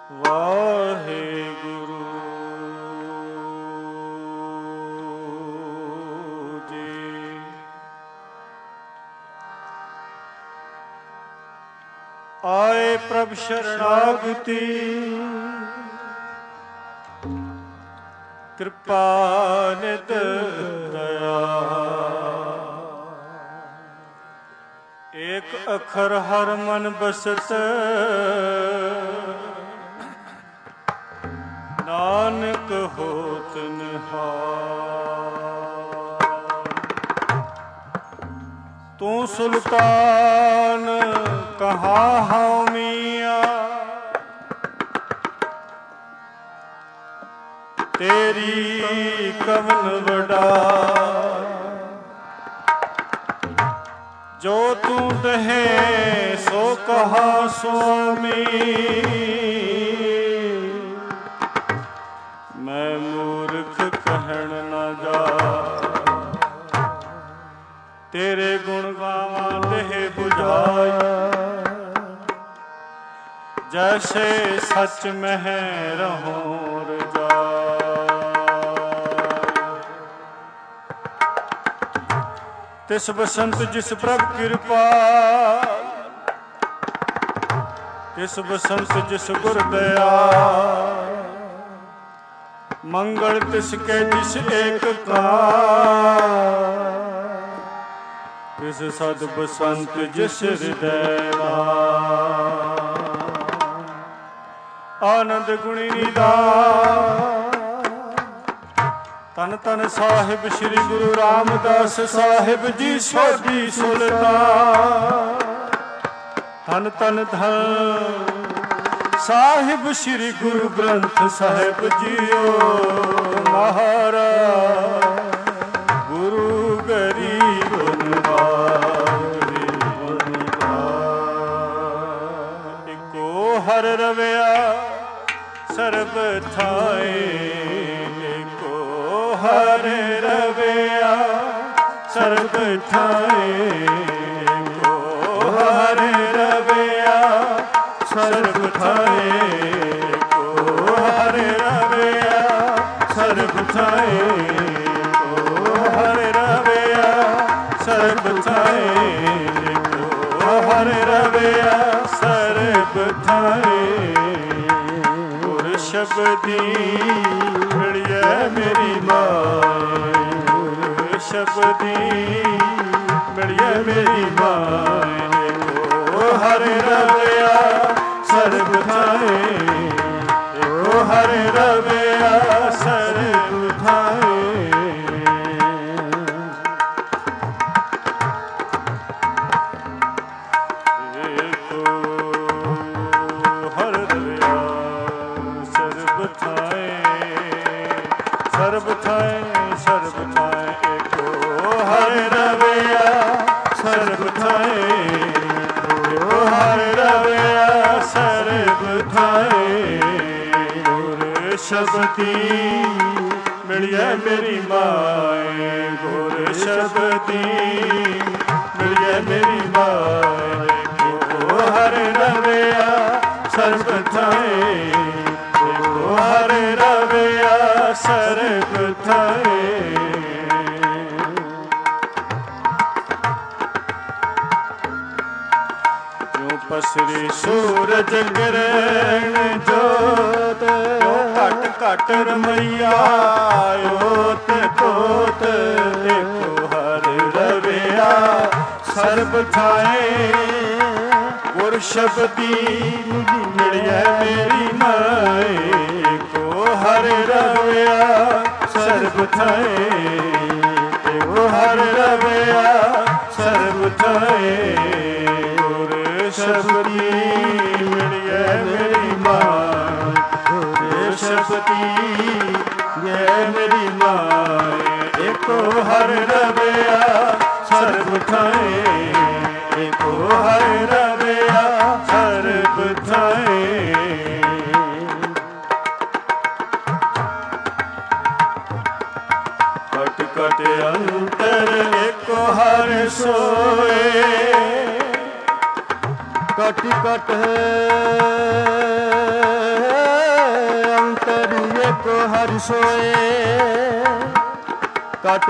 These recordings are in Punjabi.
ਵਾਹਿਗੁਰੂ ਜੀ। ਆਏ ਪ੍ਰਭ ਸ਼ਰਣਾਗਤੀ, ਕਿਰਪਾ ਨਿਤ ਦਇਆ। ਏਕ ਅਖਰ ਹਰ ਮਨ ਬਸਤ, ਨਾਨਕ ਹੋਤ ਨਿਹਾਲ। ਤੂੰ ਸੁਲਤਾਨ ਕਹਾਂ ਹਉ ਮੀਆਂ, ਤੇਰੀ ਕਵਨ ਵਡਾਈ। ਜੋ ਤੂੰ ਦਹੇ ਸੋ ਕਹਾ ਸੁਆਮੀ, ਮੈਂ ਮੂਰਖ ਕਹਿਣ ਨਾ ਜਾ। ਤੇਰੇ ਗੁਣ ਗਾਵਾਂ ਦੇਹ ਬੁਝਾਈ, ਜੈਸੇ ਸੱਚ ਮਹਿ ਰਹੂੰ ਰਜਾਈ। ਤਿਸ ਬਸੰਤ ਜਿਸ ਪ੍ਰਭ ਕਿਰਪਾ, ਤਿਸ ਬਸੰਤ ਜਿਸ ਗੁਰ ਦਇਆ। ਮੰਗਲ ਤਿਸ ਕੇ ਜਿਸ ਏਕ ਕਾਰ, ਤਿਸ ਸਦ ਬਸੰਤ ਜਿਸ ਹਿਰਦੈ ਨਾਮ। ਆਨੰਦ ਗੁਣੀ ਨਿਧਾਨ, ਧੰਨ ਧੰਨ ਸਾਹਿਬ ਸ੍ਰੀ ਗੁਰੂ ਰਾਮਦਾਸ ਸਾਹਿਬ ਜੀ ਸੋਢੀ ਸੁਲਤਾਨ। ਧੰਨ ਧੰਨ ਧੰਨ ਸਾਹਿਬ ਸ੍ਰੀ ਗੁਰੂ ਗ੍ਰੰਥ ਸਾਹਿਬ ਜੀਓ ਮਹਾਰਾਜ। ਗੁਰੂ ਗਰੀਬ ਨਿਵਾਜ, ਇੱਕੋ ਹਰ ਰਵਿਆ ਸਰਬ ਥਾਏ। ਇੱਕੋ ਹਰ ਰਵਿਆ ਸਰਬ ਥਾਏ। ਇੱਕੋ ਹਰ ਰਵਿਆ ਸਰਬ ਥਾਏ। ਕੋ ਹਰ ਰਵਿਆ ਸਰਬ ਥਾਏ। ਕੋ ਹਰ ਰਵਿਆ ਸਰਬ ਥਾਏ। ਕੋ ਹਰ ਰਵਿਆ ਸਰਬ ਥਾਏ। ਗੁਰ ਸ਼ਬਦੀ ਮਿਲਿਐ ਮੇਰੀ ਮਾਏ। ਗੁਰ ਸ਼ਬਦੀ ਮਿਲਿਐ ਮੇਰੀ ਮਾਏ। ਕੋ ਹਰ ਰਵਿਆ ਸਰਬ ਥਾਏ। ਏਕੋ ਹਰ ਰਵਿਆ ਸਰਬ ਥਾਏ। ਏਕੋ ਹਰ ਰਵਿਆ ਸਰਬ ਥਾਏ। ਸਰਬ ਥਾਏ ਸਰਬ ਥਾਏ। ਏਕੋ ਹਰ ਰਵਿਆ ਸਰਬ ਥਾਏ। ਏਕੋ ਹਰ ਰਵਿਆ ਸਰਬ ਥਾਏ। ਗੁਰ ਸ਼ਬਦੀ ਮਿਲਿਐ ਮੇਰੀ ਮਾਏ। ਗੁਰ ਸ਼ਬਦੀ ਮਿਲਿਐ ਮੇਰੀ ਮਾਏ। ਏਕੋ ਹਰ ਰਵਿਆ ਸਰਬ ਥਾਏ। ਏਕੋ ਹਰ ਰਵਿਆ ਸਰਬ ਥਾਏ। ਪਸਰੀ ਸੂਰਜ ਕਿਰਨ ਜੋਤ, ਘਟ ਘਟ ਰਮਈਆ ਓਤ ਪੋਤ। ਏਕੋ ਹਰ ਰਵਿਆ ਸਰਬ ਥਾਏ। ਗੁਰ ਸ਼ਬਦੀ ਮਿਲਿਐ ਮੇਰੀ ਮਾਏ। ਏਕੋ ਹਰ ਰਵਿਆ ਸਰਬ ਥਾਏ। ਏਕੋ ਹਰ ਰਵਿਆ ਸਰਬ ਥਾਏ। ਸ਼ਬਦੀ ਮਿਲਿਐ ਮੇਰੀ ਮਾਏ। ਗੁਰ ਸ਼ਬਦੀ ਮਿਲਿਐ ਮੇਰੀ ਮਾਏ। ਏਕੋ ਹਰ ਰਵਿਆ ਸਰਬ ਥਾਏ। ਏਕੋ ਹਰ ਰਵਿਆ ਸਰਬ ਥਾਏ। ਘਟ ਘਟ ਅੰਤਰ ਏਕੋ ਹਰ ਸੋਏ। ਘਟ ਘਟ एको हर सोए कट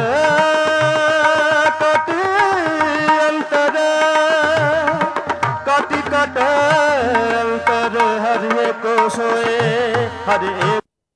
कट अंतर कट कट अंतर हर एको सोए हर एक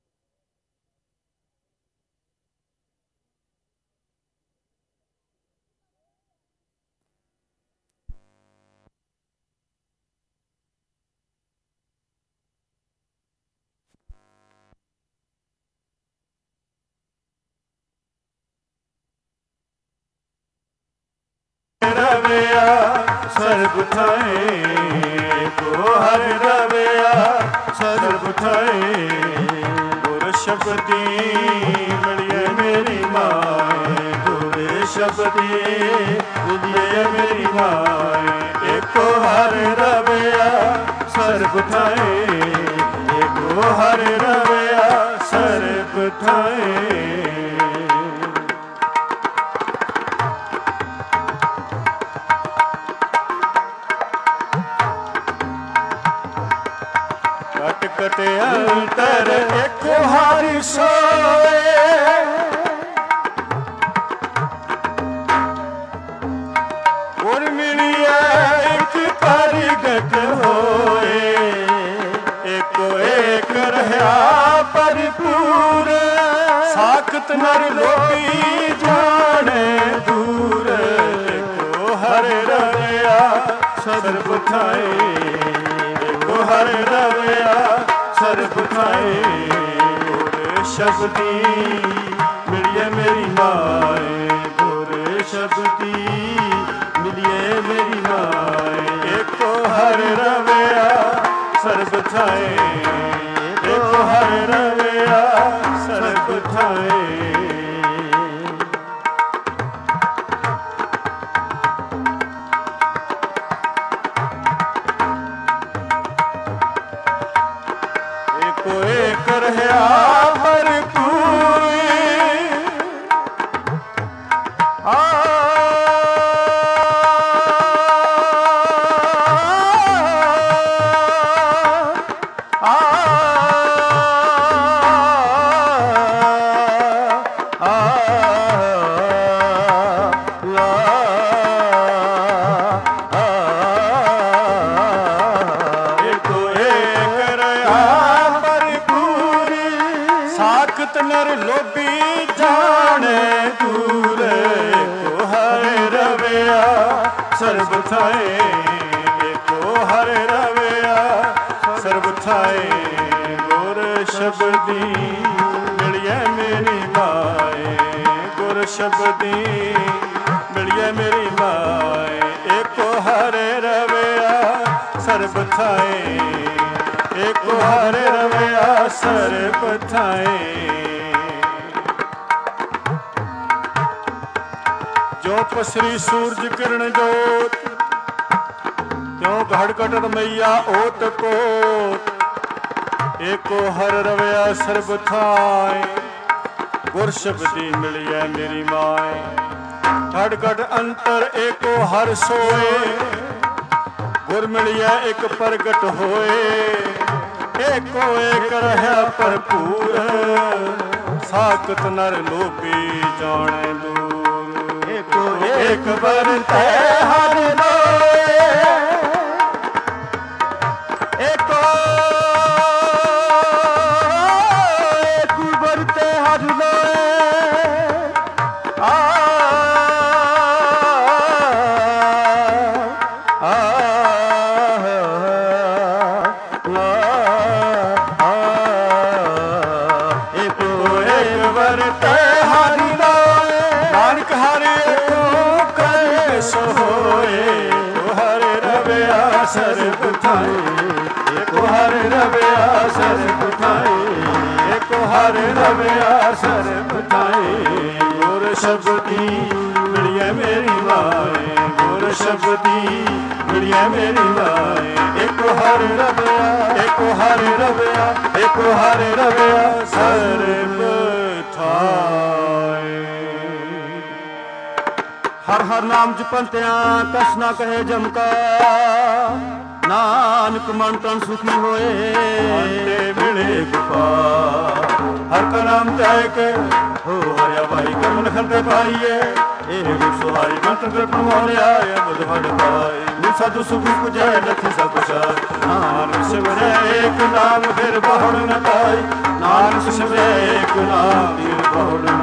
रविया सर्ब थाए को हर रविया सर्ब थाए गुर शब्दी मिलिए मेरी माए गुर शब्दी मिलिए मेरी माए एको हर रविया सर्ब थाए एको हर रविया सर्ब थाए कट अंतर एक हारी सोए और मिलिया एक परिगत होए एको एक रहा परिपूर साखत नर लोकी जाने दूर एको हर रविया सर्ब थाए एको हर रविया सर्ब थाए गुर शब्दी मिलिए मेरी माए गुर शब्दी मिलिए मेरी माए एको हर रविया सर्ब थाए एको हर रविया सर्ब थाए एक रहा भरपूर साखत नर लोभी जाने दूर को हर रविया सर्ब थाए को हर रविया सर्ब थाए गुर शब्दी मिलिए मेरी माए गुर शब्दी मिलिए मेरी माए एको हर रविया सर्ब थाए एको हर रविया सर्ब थाए जो पसरी सूरज किरण जोत त्यों घड़घट रमैया ओत पोत एको हर रविया सर्ब थाए गुर शब्दी मिलिए मेरी माए घड़घट अंतर एको हर सोए गुर मिलिया एक प्रगट होए एको एक रहा भरपूर साकत नर लोभी जाने दूर एको एक बरते हर लोए एको एक बरते हर लोए नानक हरे कर सोए हर रविया सर्ब थाए एको हर रविया सर्ब थाए एको हर रविया सर्ब थाए गुर शब्दी मिलिए मेरी माए गुर शब्दी मिलिए मेरी माए एको हर रविया एको हर रविया एको हर रविया सर्ब थाए हर हर नाम जपंत्या कस ना कहे जमका ਨਾਨਕ ਮਨ ਤਨ ਸੁਖੀ ਹੋਏ ਅੰਤੇ ਮਿਲੇ ਗੋਪਾਲ ਹਰ ਕਾ ਨਾਮ ਧਿਆਇ ਕੇ ਹੋ ਹਰਿਆ ਭਾਈ ਕਰਮ ਲਖਨ ਤੇ ਪਾਈਏ ਇਹ ਸੁਹਾਈ ਮੰਤ ਤੇ ਪਰਮਾਲਿਆ ਅਮਦ ਹੜ ਪਾਈ ਨਿ ਸਾਧੂ ਸੁਖੀ ਪੁਜੈ ਲਖੀ ਸਭ ਸਾਰ ਨਾਨਕ ਸਿਮਰੈ ਏਕ ਨਾਮ ਫਿਰ ਬਹੁੜ ਨ ਪਾਈ ਨਾਨਕ ਸਿਮਰੈ ਏਕ ਨਾਮ ਫਿਰ ਬਹੁੜ ਨ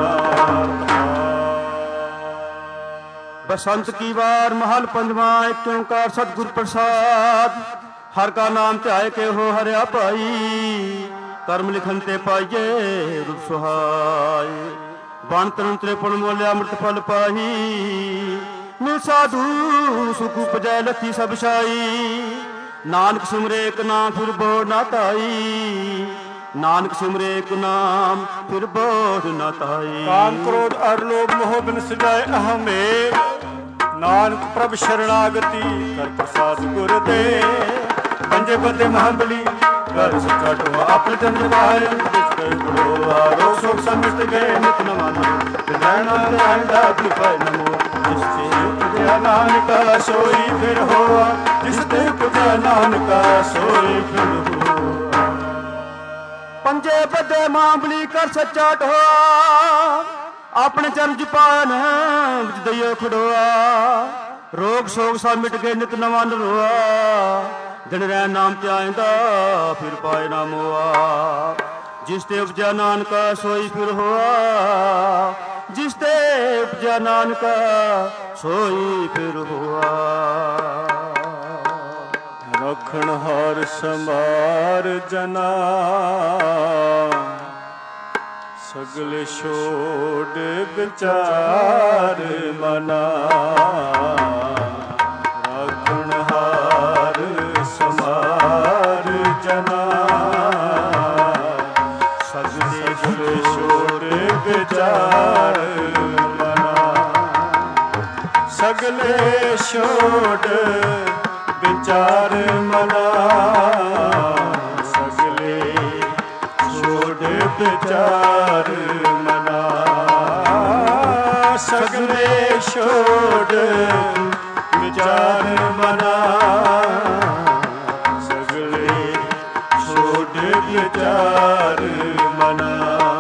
बसंत की बार महल पंजवा एक ओंकार सतगुर प्रसाद हर का नाम ध्याय के हो हरिया भाई कर्म लिखन ते पाइये रुप सुहाय बन तन त्रिपुण मोलिया अमृत फल पाही नि साधु सुख उपजै लखी सब शाई नानक सिमरे एक नाम फिर बोड़ ना ताई नानक सिमरे एक नाम फिर बोध न ताई काम क्रोध अर लोभ मोह बिन सजाए अहमेर नानक प्रभ शरणागति कर प्रसाद गुर दे पंजे बदे महाबली कर सच्चा टोआ अपने चंद्र पाए रोग शोक समित गए नित नमन नैना नैना पाए नमो जिससे पूजा नानका सोई फिर होआ जिसते पूजा नानका सोई फिर होआ पंजे बदे मांबली कर सच्चा ढोआ अपने चरण च पान दइयो खड़ोआ रोग शोक सा मिट गए नित नवा नरोआ दिन रह नाम त्याइंदा फिर पाए ना मोआ जिस ते उपजा नानका सोई फिर होआ जिस ते उपजा नानका सोई फिर होआ रखण हार समार जना सगले छोड़ विचार मना रखण हार समार जना सगले छोड़ विचार मना सगले छोड़ विचार मना सगले छोड़ विचार मना सगले छोड़ विचार मना सगले छोड़ विचार मना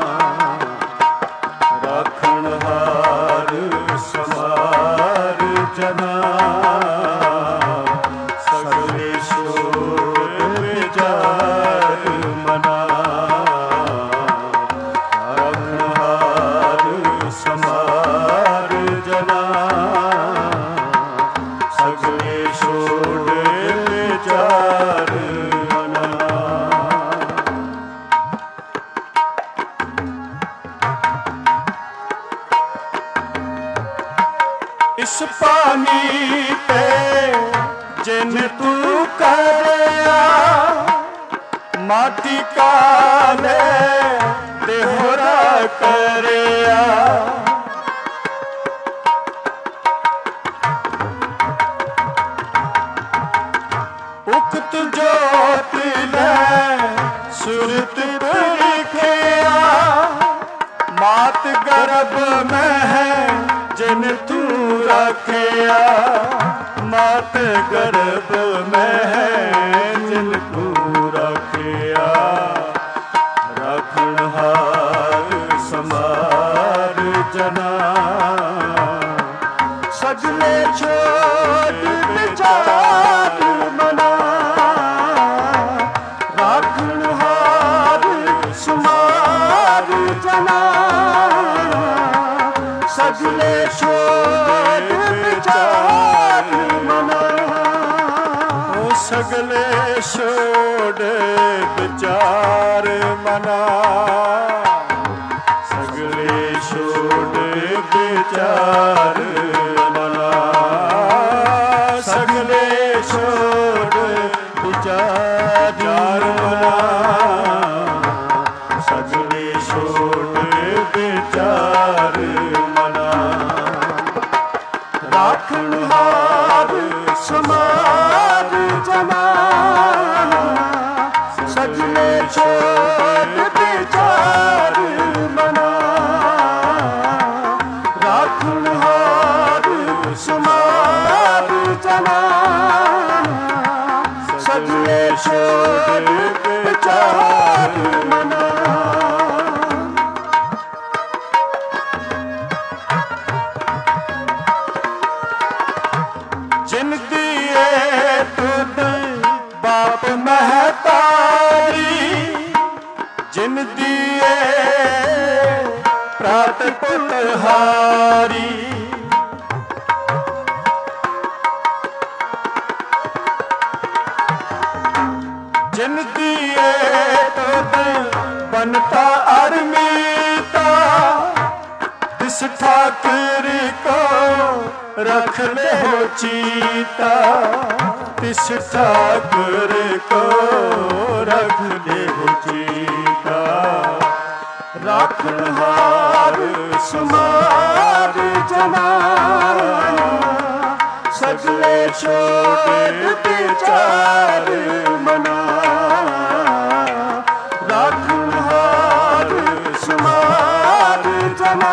राखण हार समार जना इस पानी पे जिन तू करया माटी काले देहरा करया उक्त जोत ले सुरत परिखया मात गर्भ में है जिन तू रखया मात गर्भ में है जिन तू रखया रखण हार समार जना सजले छोड़ विचार मना राखण हार समार जना सजले छोड़ विचार मना सगले छोड़ विचार मना सगले छोड़ विचार मना सगले छोड़ विचार मना सगले छोड़ विचार मना राखण हार समार जना सजले छोड़ विचार मना राखण हार समार जना ਛੋੜ ਵਿਚਾਰ ਮਨਾ। ਜਿਨ ਦੀਏ ਤੁਧ ਬਾਪ ਮਹਤਾਰੀ, ਜਿਨ ਦੀਏ ਪ੍ਰਾਤ ਪੁਲਹਾਰੀ। ਜਿਨ ਦੀਏ ਤੁਧ ਬਨਤਾ ਅਰਮੀਤਾ, ਤਿਸ ਠਾਕੁਰ ਕੋ ਰਖ ਲਿਓ ਚੀਤਾ। ਤਿਸ ਠਾਕੁਰ ਕੋ ਰਖ ਲਿਓ ਚੀਤਾ। ਰਾਖਣਹਾਰ ਸੁਮਾਰ ਜਨਾ, ਸਗਲੇ ਛੋੜ ਵਿਚਾਰ ਮਨਾ। ਰਾਖਣਹਾਰ ਸੁਮਾਰ ਜਨਾ,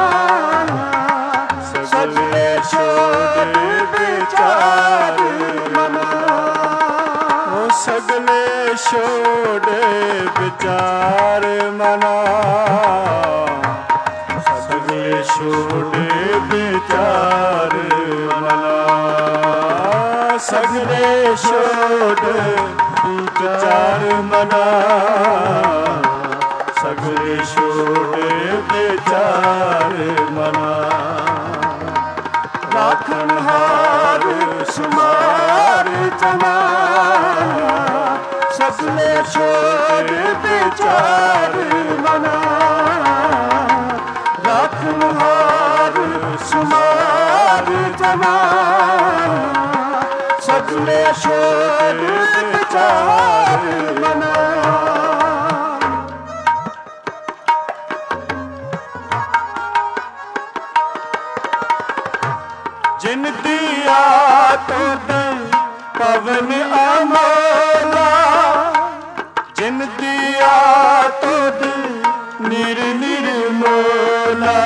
ਸਗਲੇ ਛੋੜ ਵਿਚਾਰ ਮਨਾ। ਉਹ ਸਗਲੇ ਛੋੜ ਵਿਚਾਰ ਮਨਾ। ਸਗਲੇ ਛੋੜ ਵਿਚਾਰ ਮਨਾ। ਸਗਲੇ ਛੋੜ ਵਿਚਾਰ ਮਨਾ। ਸਗਲੇ ਛੋੜ ਵਿਚਾਰ ਮਨਾ। ਰਾਖਣਹਾਰ ਸੁਮਾਰ ਜਨਾ, ਸਗਲੇ ਛੋੜ ਵਿਚਾਰ ਮਨਾ। ਰਾਖਣਹਾਰ ਸੁਮਾਰ ਜਨਾ, ਸਗਲੇ ਛੋੜ ਵਿਚਾਰ ਮਨਾ। ਜਿਨ ਦੀਆ ਤੁਧ ਪਵਨ ਅਮੋਲਾ, ਜਿਨ ਦੀਆ ਤੁਧ ਨਿਰ ਨਿਰਮੋਲਾ।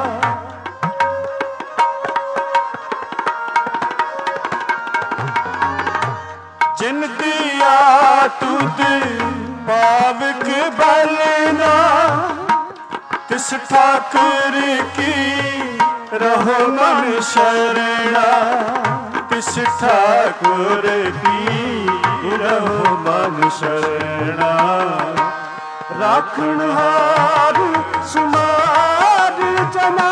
ਜਿਨ ਦੀਆ ਤੁਧ ਪਾਵਕ ਬਲਨਾ, ਤਿਸ ਠਾਕੁਰ ਕੀ ਰਹੋ ਮਨ ਸ਼ਰਣਾ। ਤਿਸ ਠਾਕੁਰ ਕੀ ਰਹੋ ਮਨ ਸ਼ਰਣਾ। ਰਾਖਣਹਾਰ ਸੁਮਾਰ ਜਨਾ,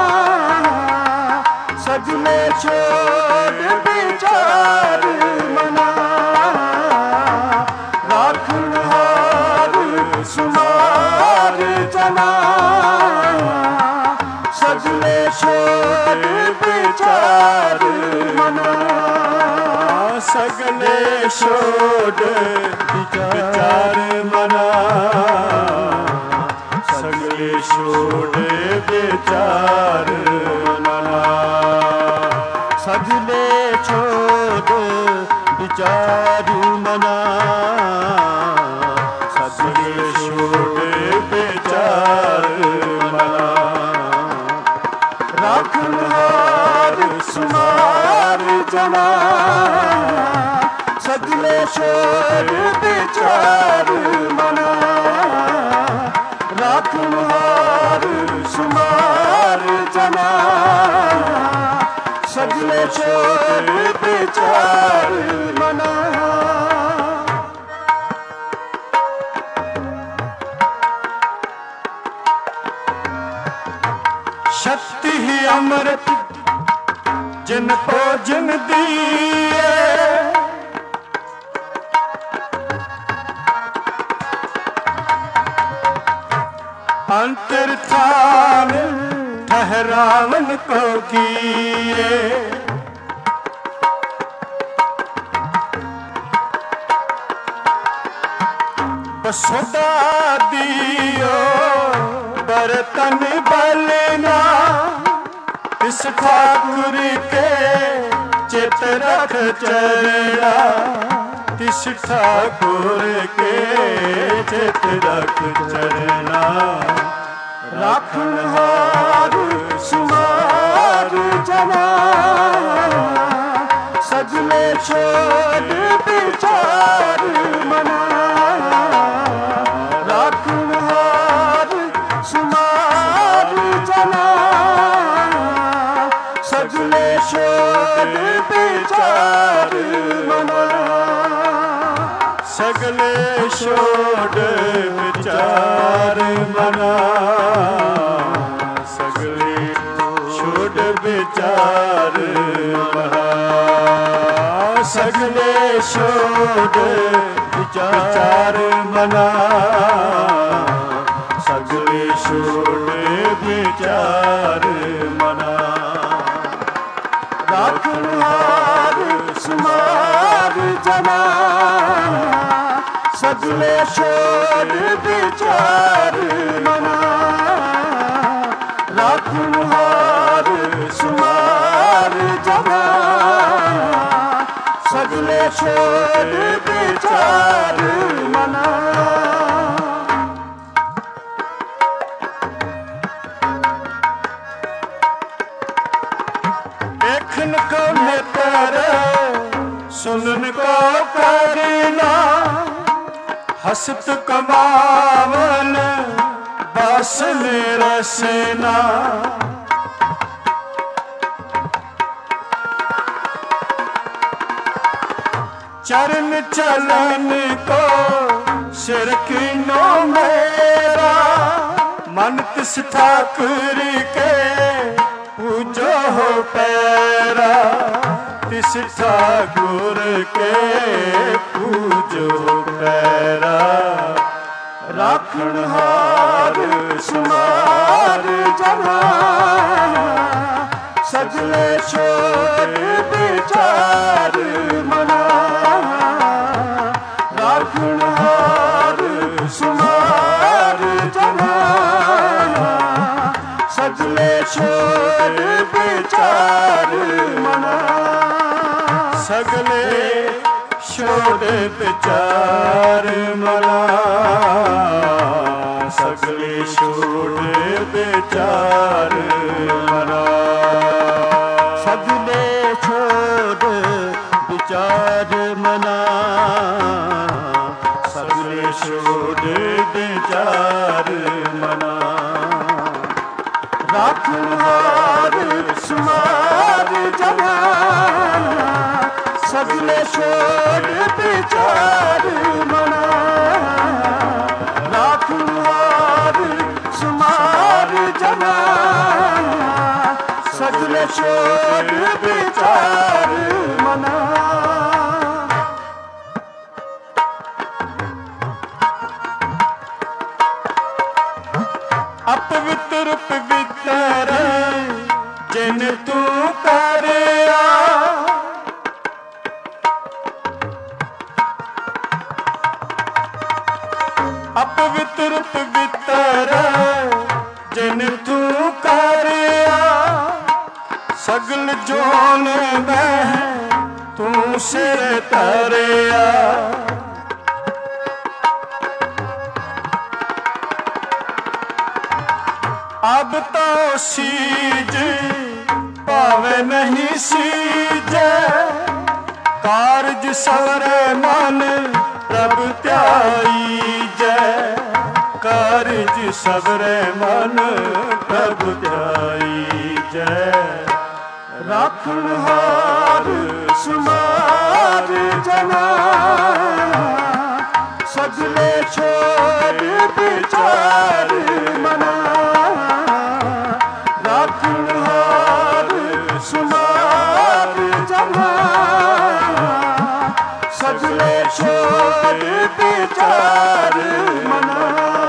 ਸਗਲੇ ਛੋੜ ਵਿਚਾਰ ਮਨਾ। ਰਾਖਣਹਾਰ ਸੁਮਾਰ ਜਨਾ, ਸਗਲੇ ਛੋੜ ਵਿਚਾਰ ਮਨਾ। ਸਗਲੇ ਛੋੜ ਵਿਚਾਰ ਮਨਾ। ਸਗਲੇ ਛੋੜ ਵਿਚਾਰ ਮਨਾ। ਸਗਲੇ ਛੋੜ ਵਿਚਾਰ ਮਨਾ। ਸਗਲੇ ਛੋੜ ਵਿਚਾਰ ਮਨਾ। ਰਾਖਣਹਾਰ ਸੁਮਾਰ ਜਨਾ, ਸਗਲੇ ਛੋੜ ਵਿਚਾਰ ਮਨਾ। ਰਾਖਣਹਾਰ ਸੁਮਾਰ ਜਨਾ, ਸਗਲੇ ਛੋੜ ਵਿਚਾਰ ਮਨਾ। ਸ਼ਕਤੀ ਹੀ ਅੰਮ੍ਰਿਤ ਜਿਨ ਭੋਜਨ ਦੀਏ, ਅੰਤਰ ਥਾਨ ਠਹਿਰਾਵਨ ਕੋ ਕੀਏ। ਬਸੋਦਾ ਦਿਓ ਬਰਤਨ ਬਲਨਾ, ਇਸ ਠਾकुर के चित रख चरणा। तिस ठाकुर के चित रख चरणा। राखणहार सुमार जना, सजले ਛੋੜ ਵਿਚਾਰ ਮਨਾ ਰਾਖਣ ਹਾਰ ਸਮਾਰ ਜਨਾ ਸਗਲੇ ਛੋੜ ਵਿਚਾਰ ਮਨਾ ਸਗਲੇ ਛੋੜ ਵਿਚਾਰ ਮਨਾ ਸਗਲੇ ਛੋੜ ਵਿਚਾਰ ਮਨਾ ਸਗਲੇ ਛੋੜ ਵਿਚਾਰ ਮਨਾ ਸਗਲੇ ਛੋੜ ਵਿਚਾਰ ਮਨਾ ਰਾਖਣ ਹਾਰ ਸਮਾਰ ਜਨਾ ਸਗਲੇ ਛੋੜ ਵਿਚਾਰ ਮਨਾ ਰਾਖਣ ਹਾਰ ਸਮਾਰ ਜਨਾ ਸਗਲੇ ਛੋੜ ਵਿਚਾਰ ਮਨਾ ਦੇਖਣ ਕੋ ਨੇਤਰ ਸੁਨਨ ਕੋ ਕਰਨਾ ਹਸਤ ਕਮਾਵਨ ਬਸ ਰਸਨਾ चरण चलन को सिर कीनो मेरा मन तिस ठाकुर के पूजो हो पैरा तिस ठाकुर के पूजो पैरा राखण हार समार जना सगले छोड़ विचार मना राखण हार समार जना सगले छोड़ विचार मना सगले छोड़ विचार मना सगले छोड़ विचार मना सगले छोड़ विचार मना सगले छोड़ विचार मना राखण हार समार जना सगले छोड़ विचार मना राखण हार समार जना सगले छोड़ विचार मना अपवित्र पवित्र जिन तू करया अपवित्र पवित्र जिन तू करया सगल जोन में तू सिर तरया अब तो सीज पावे नहीं सीजे कारज सवरे मन प्रभु त्याई जय कारज सवरे मन प्रभु त्याई जय राखण हार समार जना सगले छोड़ विचार मना राखण हार समार जना सगले छोड़ विचार मना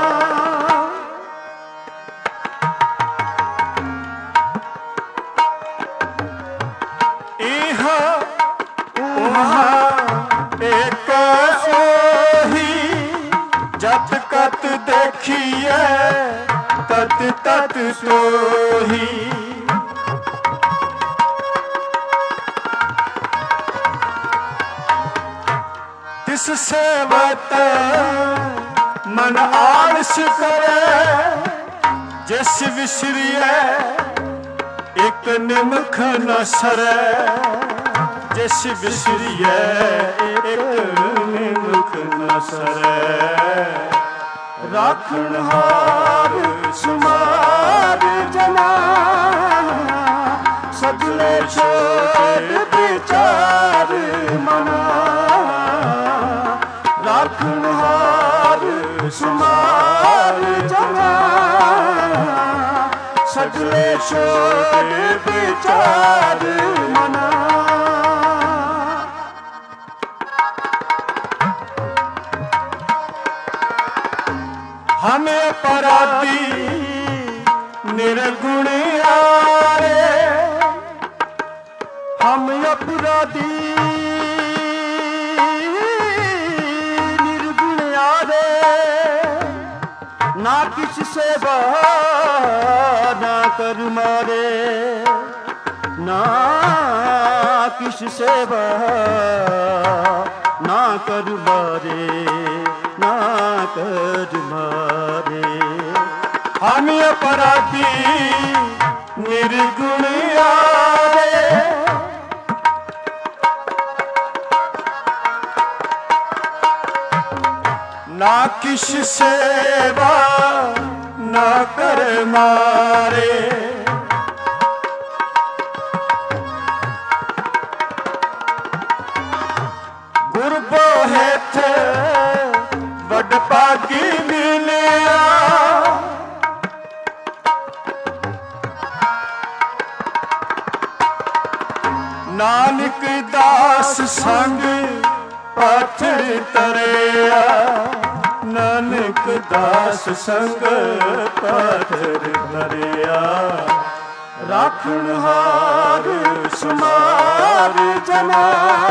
एक ओही जत कत देखिए तत तत सोही तिस सेवत मन आलस करे जिस विसरिए एक निमख न सरे ਜਿਸ ਬਿਸਰੀਐ ਇੱਕ ਨਿਮਖ ਨ ਸਰੈ। ਰਾਖਣ ਹਾਰ ਸੁਮਾਰ ਜਨਾ ਸਗਲੇ ਛੋੜ ਵਿਚਾਰ ਮਨਾ। ਰਾਖਣ ਹਾਰ ਸੁਮਾਰ ਜਨਾ ਸਗਲੇ ਛੋੜ ਵਿਚਾਰ ਮਨਾ। ਹਮੇ ਅਪਰਾਧੀ ਨਿਰਗੁਣਿਆਰੇ। ਹਮ ਅਪਰਾਧੀ ਨਿਰਗੁਣਿਆਰੇ। ਨਾ ਕਿਛ ਸੇਵਾ ਨਾ ਕਰ ਮਾਰੇ। ਨਾ ਕਿਛ ਸੇਵਾ ਨਾ ਕਰ ਮਾਰੇ। ਨਾ ਕਰ ਮਾਰੇ। ਹਮ ਅਪਰਾਧੀ ਨਿਰਗੁਣਿਆਰੇ। ਨਾ ਕਿਛ ਸੇਵਾ ਨਾ ਕਰ ਮਾਰੇ। ਗੁਰਬੋ ਹੇਠ ਵੱਡ ਭਾਗੀ ਮਿਲਿਆ। ਨਾਨਕ ਦਾਸ ਸੰਗ ਪਾਥਰ ਤਰਿਆ। ਨਾਨਕ ਦਾਸ ਸੰਗ ਪਾਥਰ ਤਰਿਆ। ਰਾਖਣ ਹਾਰ ਸੁਮਾਰ ਜਨਾ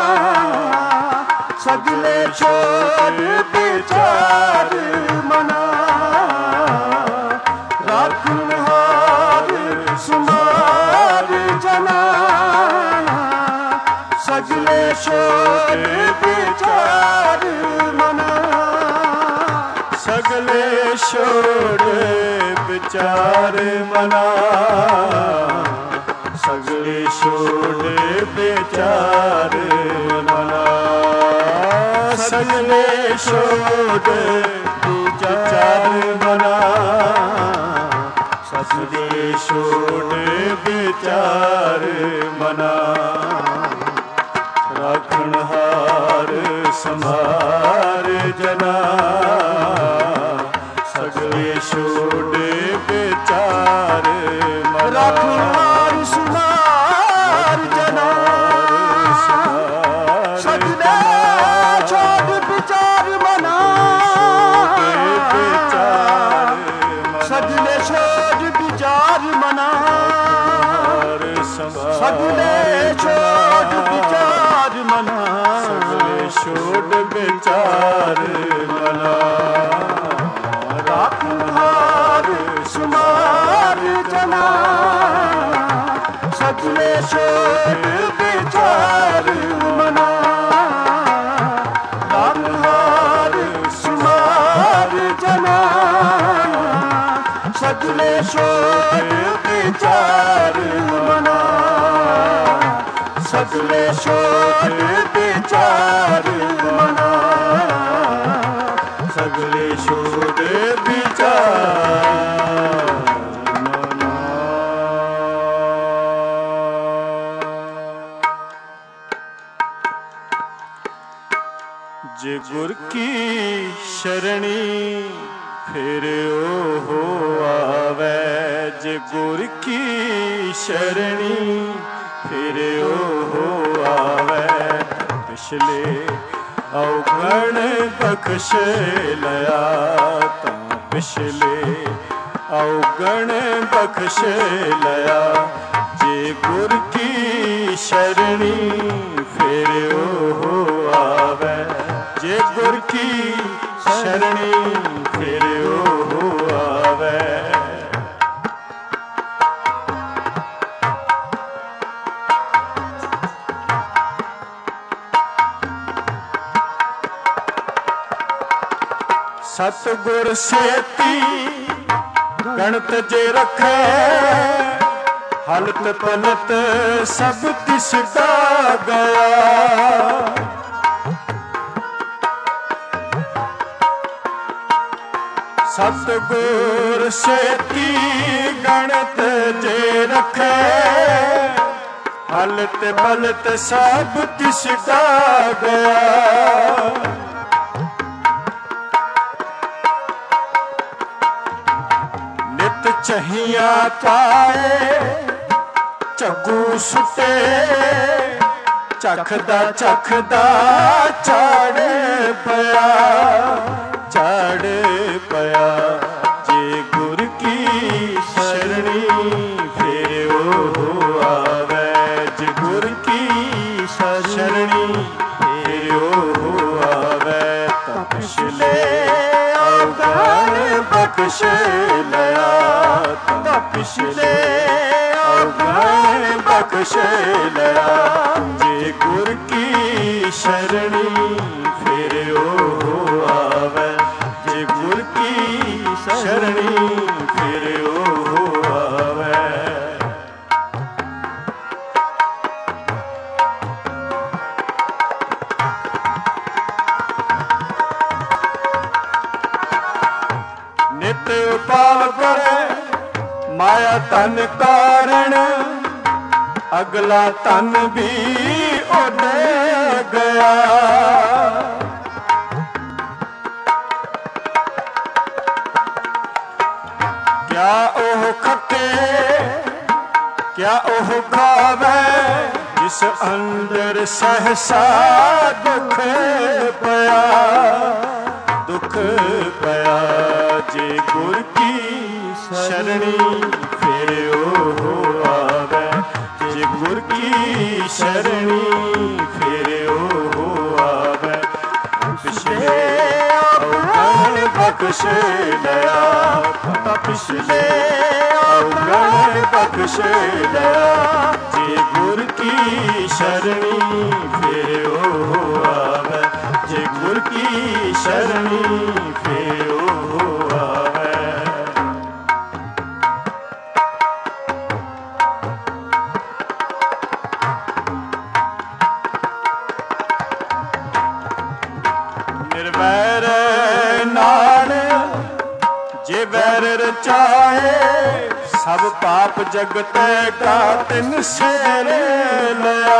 ਸਗਲੇ ਛੋੜ ਵਿਚਾਰ ਮਨਾ। ਰਾਖਣ ਹਾਰ ਸੁਮਾਰ ਜਨਾ ਸਗਲੇ ਛੋੜ ਵਿਚਾਰ ਮਨਾ। ਸਗਲੇ ਛੋੜ ਵਿਚਾਰ ਮਨਾ। ਸਗਲੇ ਛੋੜ ਵਿਚਾਰ ਮਨਾ। ਸਗਲੇ ਛੋੜ ਵਿਚਾਰ ਮਨਾ। ਸਗਲੇ ਛੋੜ ਵਿਚਾਰ ਮਨਾ। ਰਾਖਣ ਹਾਰ ਸੰਭਾਰ ਜਨਾ ਸਗਲੇ ਛੋੜ ਵਿਚਾਰ ਮਨਾ। ਰਾਖਣ ਹਾਰ ਸੰਭਾਰ ਜਨਾ ਸਗਲੇ ਛੋੜ ਵਿਚਾਰ ਮਨਾ। ਸਗਲੇ ਛੋੜ ਵਿਚਾਰ ਮਨਾ। ਸਗਲੇ ਛੋੜ ਵਿਚਾਰ ਮਨਾ। ਸਗਲੇ ਛੋੜ ਵਿਚਾਰ ਮਨਾ। ਰਾਖਣ ਹਾਰ ਸੁਮਾਰ ਜਨਾ ਸਗਲੇ ਛੋੜ ਵਿਚਾਰ ਮਨਾ। ਰਾਖਣ ਹਾਰ ਸੁਮਾਰ ਜਨਾ ਸਗਲੇ ਛੋੜ ਵਿਚਾਰ ਮਨਾ। ਸਗਲੇ ਛੋੜ ਵਿਚਾਰ ਮਨਾ। ਸਗਲੇ ਛੋੜ ਵਿਚਾਰ ਮਨਾ। ਜੇ ਗੁਰ ਕੀ ਸ਼ਰਣੀ ਫਿਰ ਉਹ ਆਵੇ। ਜੇ ਗੁਰ ਕੀ ਸ਼ਰਣੀ ਫਿਰ ਉਹ ਆਵੇ। ਪਿਛਲੇ ਔਗਣ ਬਖਸ਼ ਲਿਆ ਤਾਂ ਪਿਛਲੇ ਔਗਣ ਬਖਸ਼ ਲਿਆ। ਜੇ ਗੁਰ ਕੀ ਸ਼ਰਣੀ ਫਿਰ ਉਹ ਆਵੇ। ਜੇ ਗੁਰ ਕੀ ਸ਼ਰਣੀ ਫਿਰ ਉਹ ਆਵੇ। ਸਤਿਗੁਰ ਸੇਤੀ ਗਣਤ ਜੇ ਰੱਖੇ। ਹਲਤ ਪਲਤ ਸਭ ਤਿਸ ਦਾ ਗਿਆ। ਸਤਿਗੁਰ ਸੇਤੀ ਗਣਤ ਜੇ ਰਖੇ, ਹਲਤ ਪਲਤ ਸਭ ਤਿਸ ਦਾ ਗਿਆ। ਨਿਤ ਚਹੀਆ ਪਾਏ ਝੱਗੂ ਸੁੱਟੇ, ਚਖਦਾ ਚਖਦਾ ਚੜ ਪਿਆ, ਚੜ ਪਿਆ। ਜੇ ਗੁਰ ਕੀ ਸ਼ਰਣੀ ਫਿਰ ਉਹ ਆਵੇ, ਜੇ ਗੁਰ ਕੀ ਸ਼ਰਣੀ ਫਿਰ ਉਹ ਆਵੇ। ਤਾਂ ਪਿਛਲੇ ਅਵਗਣ ਬਖਸ਼ ਲਿਆ, ਤਾਂ ਪਿਛਲੇ ਅਵਗਣ ਬਖਸ਼ ਲਿਆ। ਜੇ ਗੁਰ ਕੀ ਸ਼ਰਣੀ ਫਿਰ ਉਹ ਆਵੇ, ਜੇ ਗੁਰ ਕੀ ਸ਼ਰਣੀ ਫਿਰ ਉਹ ਆਵੇ। ਨਿਤ ਉਪਾਲ ਕਰੇ ਮਾਇਆ ਧਨ ਕਾਰਣ, ਅਗਲਾ ਧਨ ਵੀ ਉੱਡ ਗਿਆ। ਕਿਆ ਉਹ ਖੱਟੇ ਕਿਆ ਉਹ ਖਾਵੇ, ਜਿਸ ਅੰਦਰ ਸਹਸਾ ਦੁੱਖ ਪਿਆ, ਦੁੱਖ ਪਿਆ। ਜੇ ਗੁਰ ਕੀ ਸ਼ਰਣੀ ਫਿਰ ਉਹ ਆਵੇ, ਜੇ ਗੁਰ ਕੀ ਸ਼ਰਣੀ ਫਿਰ ਉਹ ਆਵੇ। ਪਿਛਲੇ ਅਵਗਣ ਬਖਸ਼ ਲਿਆ, ਤਾਂ ਪਿਛਲੇ ਅਵਗਣ ਬਖਸ਼ ਲਿਆ। ਜੇ ਗੁਰ ਕੀ ਸ਼ਰਣੀ ਫਿਰ ਉਹ ਆਵੇ, ਜੇ ਗੁਰ ਕੀ ਸ਼ਰਣੀ ਫਿਰ ਉਹ ਆਵੇ। ਨਿਰਵੈਰ ਨਾਲ ਜੇ ਵੈਰ ਰਚਾਏ, ਸਭ ਪਾਪ ਜਗਤ ਕਾ ਤਿਨ ਸੇਰ ਲਿਆ।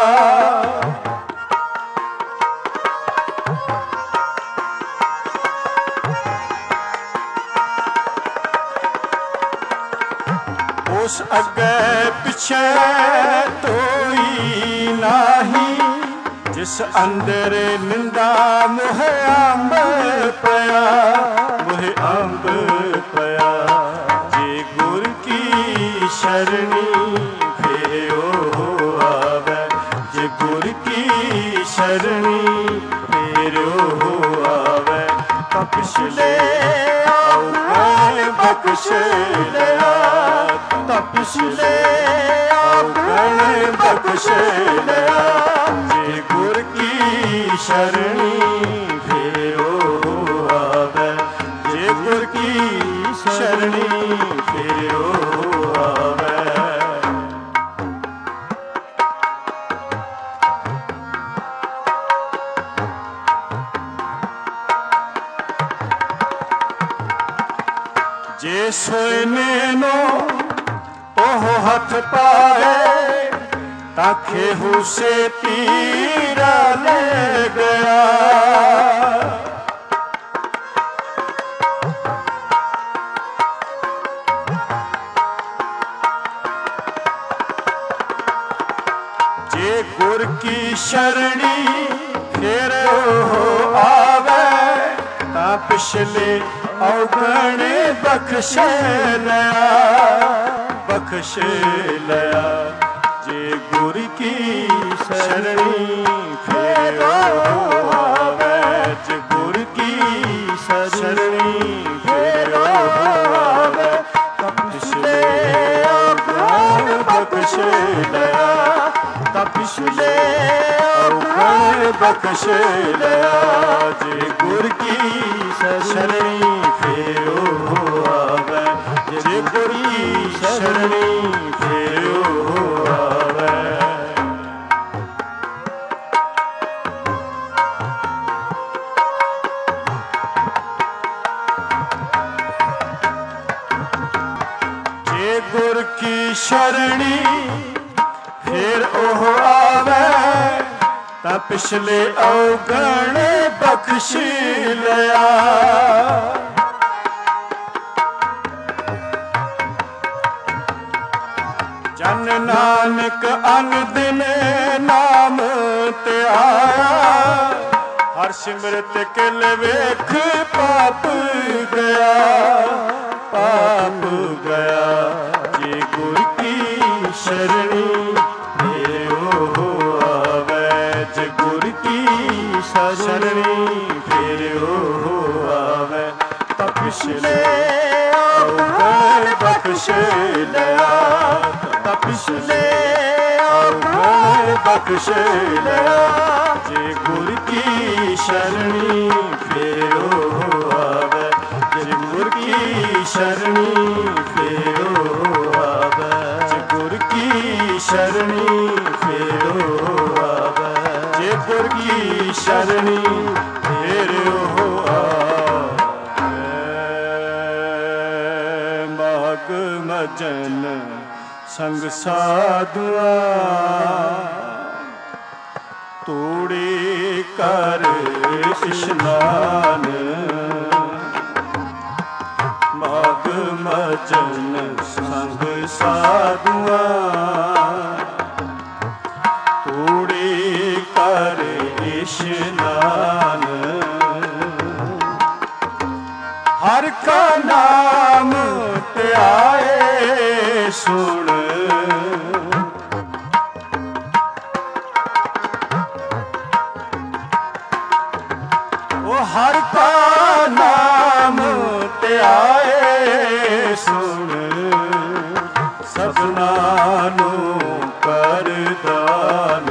ਉਸ ਅੱਗੇ ਪਿਛੇ ਤੋਈ ਨਾਹੀ, ਜਿਸ ਅੰਦਰ ਨਿੰਦਾ ਮੋਹ ਅੰਬ ਪਿਆ, ਮੋਹ ਅੰਬ ਪਿਆ। ਜੇ ਗੁਰ ਕੀ ਸ਼ਰਣੀ ਫਿਰ ਉਹ ਆਵੇ, ਜੇ ਗੁਰ ਕੀ ਸ਼ਰਣੀ ਫਿਰ ਉਹ ਆਵੇ। ਤਾਂ ਪਿਛਲੇ ਅਵਗਣ ਬਖਸ਼ ਲਿਆ, ਤਾਂ ਪਿਛਲੇ ਅਵਗਣ ਬਖਸ਼ ਲਿਆ। ਜੇ ਗੁਰ ਕੀ ਸ਼ਰਣੀ ਫਿਰ ਉਹ ਆਵੇ, ਜੇ ਗੁਰ ਕੀ ਸ਼ਰਣੀ ਫਿਰ ਉਹ ਆਵੇ। ਜੇ ਸੋਇਨੇ ਨੂੰ ਉਹ ਹੱਥ ਪਾਏ, ਤਾਂ ਖੇਹੂ ਸੇ ਤੀਰਾ ਲੈ ਗਿਆ। ਜੇ ਗੁਰ ਕੀ ਸ਼ਰਣੀ ਫਿਰ ਉਹ ਆਵੇ, ਤਾਂ ਪਿਛਲੇ ਅਵਗਣ ਬਖਸ਼ ਲਿਆ, ਬਖਸ਼ ਲਿਆ। ਜੇ ਗੁਰ ਕੀ ਸ਼ਰਣੀ ਫਿਰ ਉਹ ਆਵੇ, ਜੇ ਗੁਰ ਕੀ ਸ਼ਰਣੀ ਫਿਰ ਉਹ ਆਵੇ। ਤਾਂ ਪਿਛਲੇ ਅਵਗਣ ਬਖਸ਼ ਲਿਆ, ਤਾਂ ਪਿਛਲੇ ਅਵਗਣ ਬਖਸ਼ ਲਿਆ। ਜੇ ਗੁਰ ਕੀ ਸ਼ਰਣੀ ਫਿਰ ਉਹ ਆਵੇ, ਜੇ ਗੁਰ ਕੀ ਸ਼ਰਣੀ ਫਿਰ ਸ਼ਰਣੀ ਫੇਰ ਉਹ ਆਵੇ ਤਾਂ ਪਿਛਲੇ ਔਗਣ ਬਖਸ਼ ਲਿਆ। ਜਨ ਨਾਨਕ ਅਨ ਦਿਨ ਨਾਮ ਤੇ ਆਇਆ, ਹਰ ਸਿਮਰਤ ਕਿਲ ਵੇਖ ਪਾਪ ਗਿਆ, ਪਾਪ ਗਿਆ। ਜੇ ਗੁਰ ਕੀ ਸ਼ਰਣੀ ਫੇਰ ਉਹ ਆਵੇ, ਜੇ ਗੁਰ ਕੀ ਸ਼ਰਣੀ ਫੇਰ ਉਹ ਆਵੇ ਤਾਂ ਪਿਛਲੇ ਔਗਣ ਬਖਸ਼ ਲਿਆ, ਤਾਂ ਪਿਛਲੇ ਔਗਣ ਬਖਸ਼ ਲਿਆ। ਜੇ ਗੁਰ ਕੀ ਸ਼ਰਣੀ ਫੇਰ ਉਹ ਆਵੇ, ਜੇ ਗੁਰ ਕੀ ਸ਼ਰਣੀ ਫੇਰ ਉਹ ਆਵੇ, ਜੇ ਗੁਰ ਕੀ ਸ਼ਰਣੀ ਫੇਰ ਉਹ ਆਵੇ, ਜੇ ਗੁਰ ਕੀ ਸ਼ਰਣੀ ਫੇਰ ਉਹ ਆਵੇ। ਮਾਘ ਮਜਨ ਸੰਗ ਸਾਧੂਆਂ ਤੋੜੇ ਕਰ ਇਸ਼ਨਾਨ, ਮਾਘ ਮਜਨ ਸੰਗ ਸਾਧੂਆਂ ਤੋੜੇ ਕਰ ਇਸ਼ਨਾਨ। ਹਰ ਕਾ ਨਾਮ ਧਿਆਏ ਸੁਣ, ਹਰ ਕਾ ਨਾਮ ਧਿਆਏ ਸੁਣ, ਸਭਨਾ ਨੂੰ ਕਰ ਦਾਨ।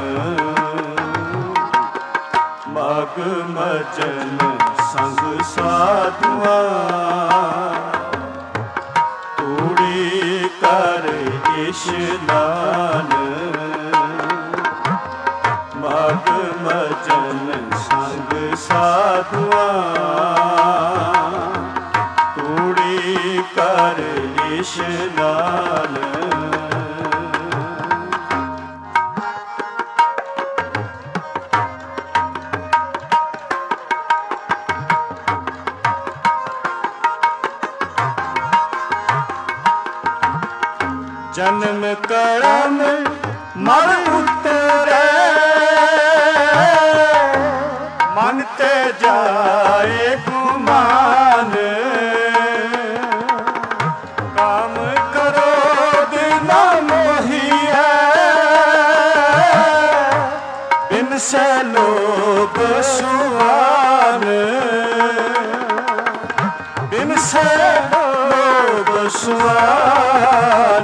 ਮਾਘ ਮਜਨ ਸੰਗ ਸਾਧੂਆਂ ਤੋੜੇ ਕਰ ਇਸ਼ਨਾਨ, ਮਾਘ ਮਜਨ ਸੰਗ ਸਾਧੂਆਂ ਤੋੜੇ ਕਰ ਇਸ਼ਨਾਨ। ਜਨਮ ਕਰਮ ਮਰ ਉਤਰੇ, ਮਨ ਤੇ ਜਾਏ ਗੁਮਾਨ। ਕਾਮ ਕ੍ਰੋਧ ਨਾ ਮੋਹੀਐ, ਬਿਨ ਸੇ ਲੋਭ ਸੁਆਨ, ਬਿਨ ਸੇ ਲੋਭ ਸੁਆਨ,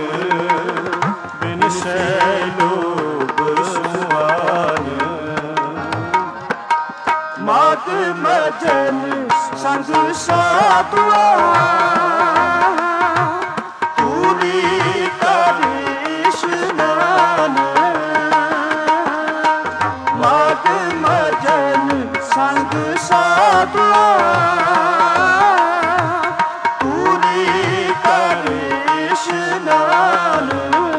ਬਿਨ ਸੇ ਲੋਭ ਸੁਆਨ। ਮਾਘ ਮਜਨ ਸੰਗ ਸਾਧੂਆਂ ਤੋੜੇ ਕਰ ਇਸ਼ਨਾਨ, ਮਾਘ ਮਜਨ ਸੰਗ ਸਾਧੂਆਂ ਤੋੜੇ ਕਰ ਇਸ਼ਨਾਨ।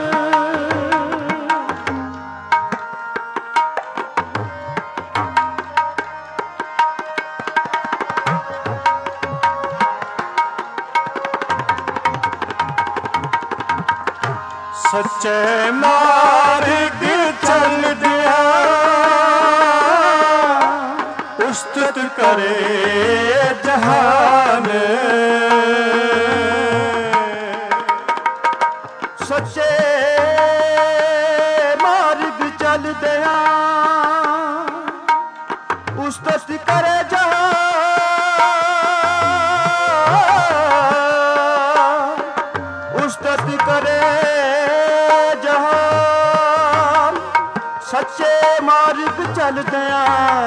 ਸੱਚੇ ਮਾਰਗ ਚੱਲਦਿਆਂ ਉਸਤਤ ਕਰੇ ਜਹਾਨ। ਸੱਚੇ ਮਾਰਗ ਚੱਲਦਿਆਂ ਉਸਤਤ ਕਰੇ ਜਹਾਨ। ਉਸਤਤ ਕਰੇ ਸੱਚੇ ਮਾਰਗ ਚੱਲਦਿਆਂ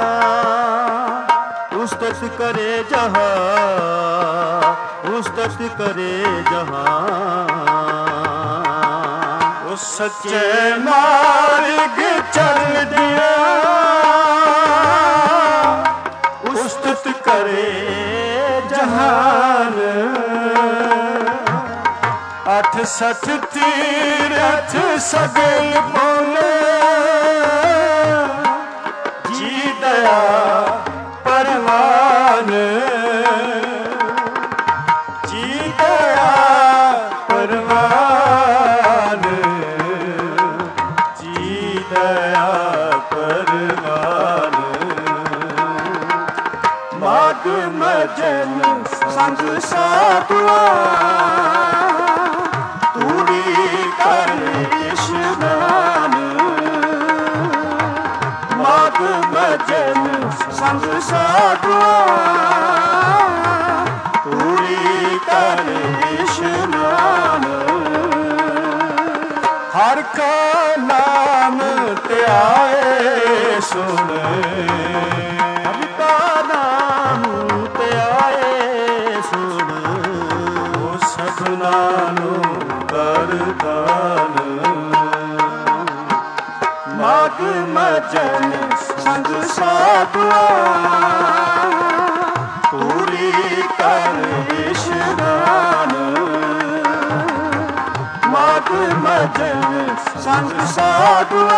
ਉਸਤਤ ਕਰੇ ਜਹਾਂ, ਉਸਤਤ ਕਰੇ ਜਹਾਂ। ਉਸ ਸੱਚੇ ਮਾਰਗ ਚੱਲਦਿਆਂ ਉਸਤਤ ਕਰੇ ਜਹਾਨ। ਅਠ सठ तीरथ सगल बोले जी दया परवान जी दया परवान जी दया परवान माग मजन संग साधुआ तूड़ी कर इशनान माग मजन संग साधुआ तूड़ी कर इशनान हर का नाम त्याए सुन माग मजन संग साधुआ पूरी कर इशनान माग मजन संग साधुआ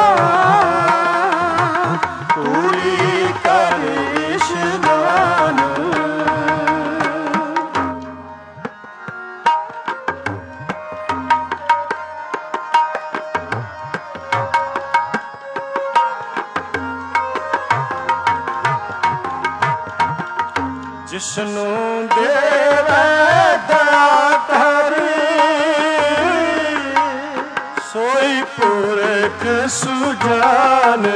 पूरी कर इशनान जिसनू देवे दया धरी सोई पुरख सुजान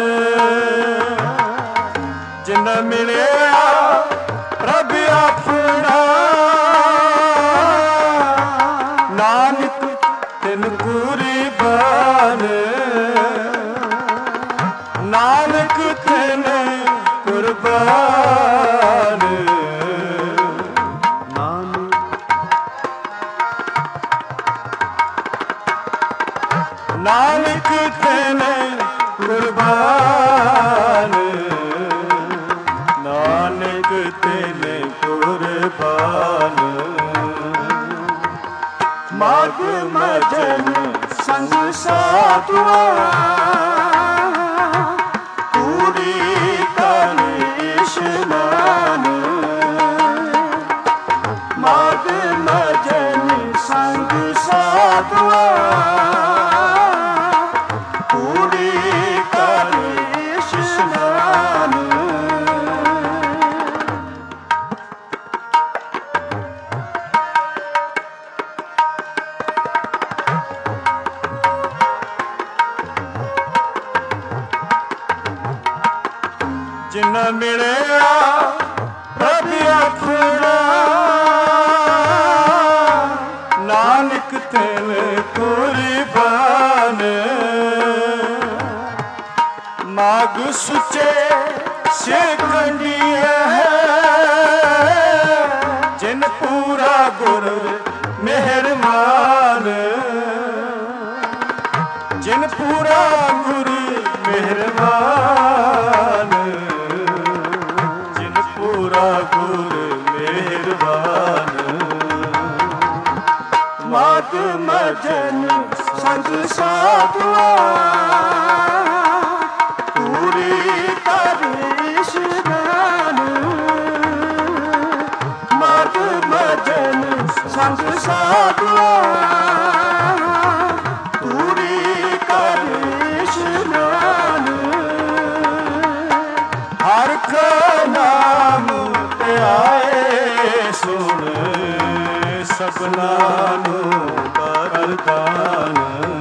जिन मिलिया प्रभ अपना नानक तिन कुर्बान नानक तिन कुर्बान नानक तेने कुर्बान नानक तेने कुर्बान माग मजन संग साधुआ पूरी कर इशनान माग मजन संग साधुआ जिन मिलिया प्रभ अपना नानक तिन कुर्बान माग सुचे से कंडिया जिन पूरा गुर मेहरबान जिन पूरा गुर मेहरबान गुर मेहरबान माग मजन संग साधुआ पूरी कर इशनान माग मजन संग साधुआ पूरी कर इशनान हर का नाम त्याए सुन सपना नू करदान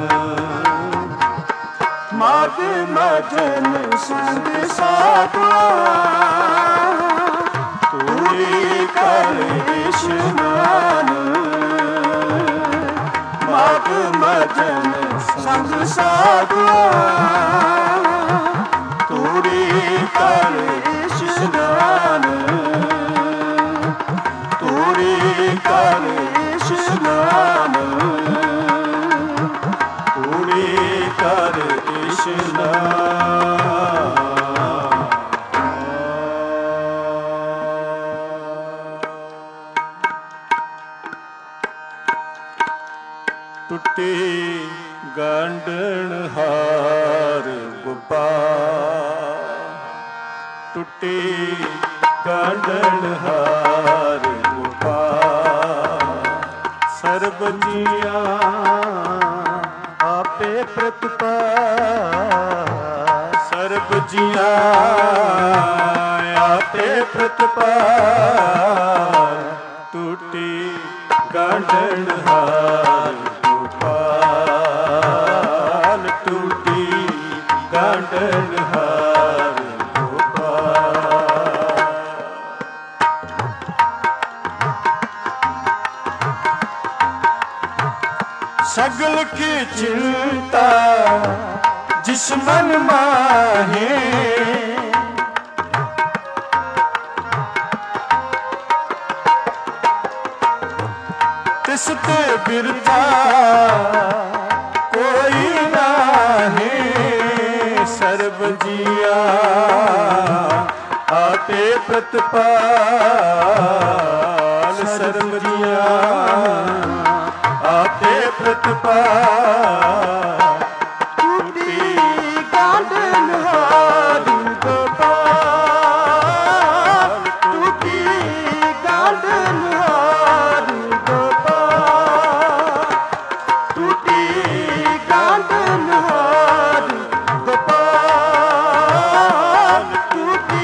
माग मजन संग साधुआ पूरी कर इशनान माग मजन संग साधुआ पूरी कर इशनान पूरी कर इशनान पूरी कर इशनान ਟੂਟੀ ਗੰਢਨਹਾਰ ਗੋਪਾਲ। ਸਰਬ ਜੀਆਂ ਆਪੇ ਪ੍ਰਤਪਾਲ। ਸਰਬ ਜੀਆਂ ਆਪੇ ਪ੍ਰਤਪਾਲ। ਟੂਟੀ ਗੰਢਨਹਾਰ ਗੋਪਾਲ। ਟੂਟੀ ਗੰਢਨਹਾਰ ਗੋਪਾਲ। सगल की चिंता जिस मन माहे, तिस ते बिरता कोई नाहे। सर्ब जिया आपे प्रतिपाल। सर्ब जिया आपे प्रतिपाल। ਟੂਟੀ ਗੰਢਨਹਾਰ ਗੋਪਾਲ। ਟੂਟੀ ਗੰਢਨਹਾਰ ਗੋਪਾਲ। ਟੂਟੀ ਗੰਢਨਹਾਰ ਗੋਪਾਲ। ਟੂਟੀ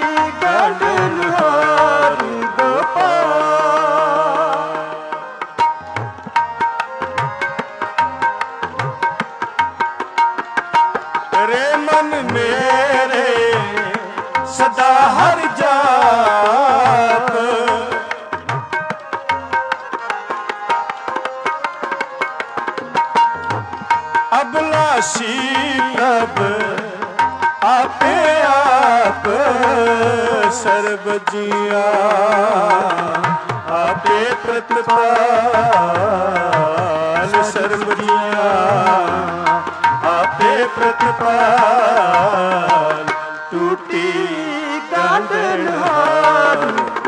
ਗੰਢਨਹਾਰ ਗੋਪਾਲ। रे मन मेरे सदा हर जाप, अभिलाषी प्रभ आपे आप। सर्ब जिया आपे प्रतिपाल। सर्ब जिया आपे प्रतिपाल। टूटी गंढनहार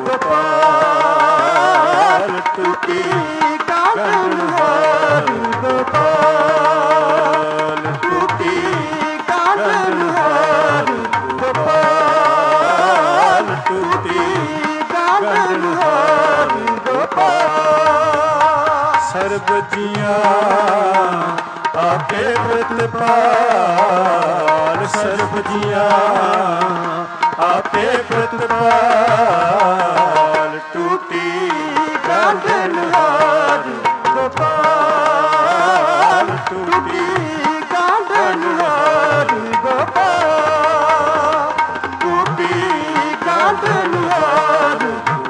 गोपाल। टूटी गंढनहार गोपाल। टूटी गंढनहार गोपाल। टूटी गंढनहार गोपाल। सर्ब जिया आपे प्रतिपाल। सर्ब जिया आपे प्रतिपाल। टूटी गंढनहार गोपाल। टूटी गंढनहार गोपाल। टूटी गंढनहार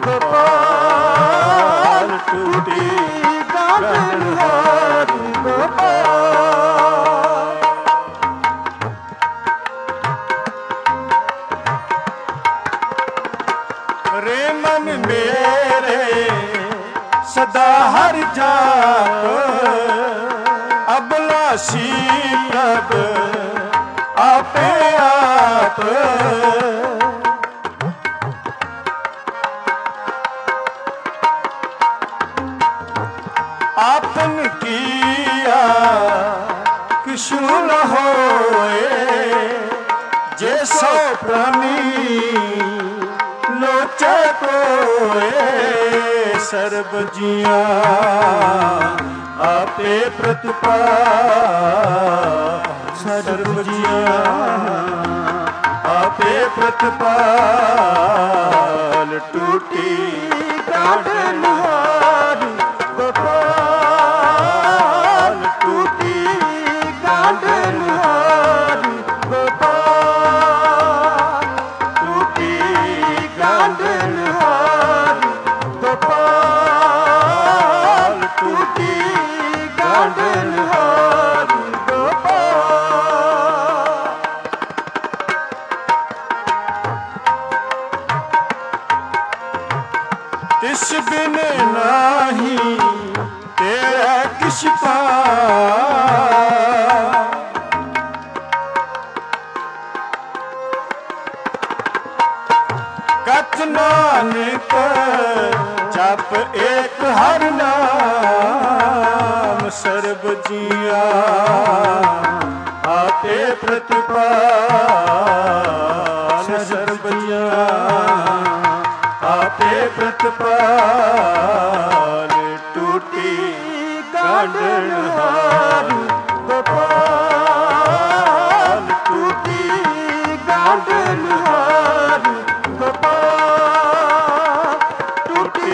गोपाल। टूटी गंढनहार गोपाल। रे मन मेरे सदा हर जाप, अभिलाषी प्रभ आपे आप। आपन किया किशु न होए, जे सो प्राणी लोचे कोए। सर्ब जिया आपे प्रतिपाल। सर्ब जिया आपे प्रतिपाल। टूटी गंढनहार गोपाल। टूटी गंढनहार गोपाल। टूटी गंढनहार गोपाल। टूटी गंढनहार गोपाल। तिस बिन नाही तेरा किस पार। कथ नानक जप एक हर नाम। सर्ब जिया आपे प्रतिपाल। सर्ब जिया ਪ੍ਰਤਪਾਲ ਟੂਟੀ ਗਾਂਢਣਹਾਰ ਗੋਪਾਲ ਟੂਟੀ ਗਾਂਢਣਹਾਰ ਗੋਪਾਲ ਟੂਟੀ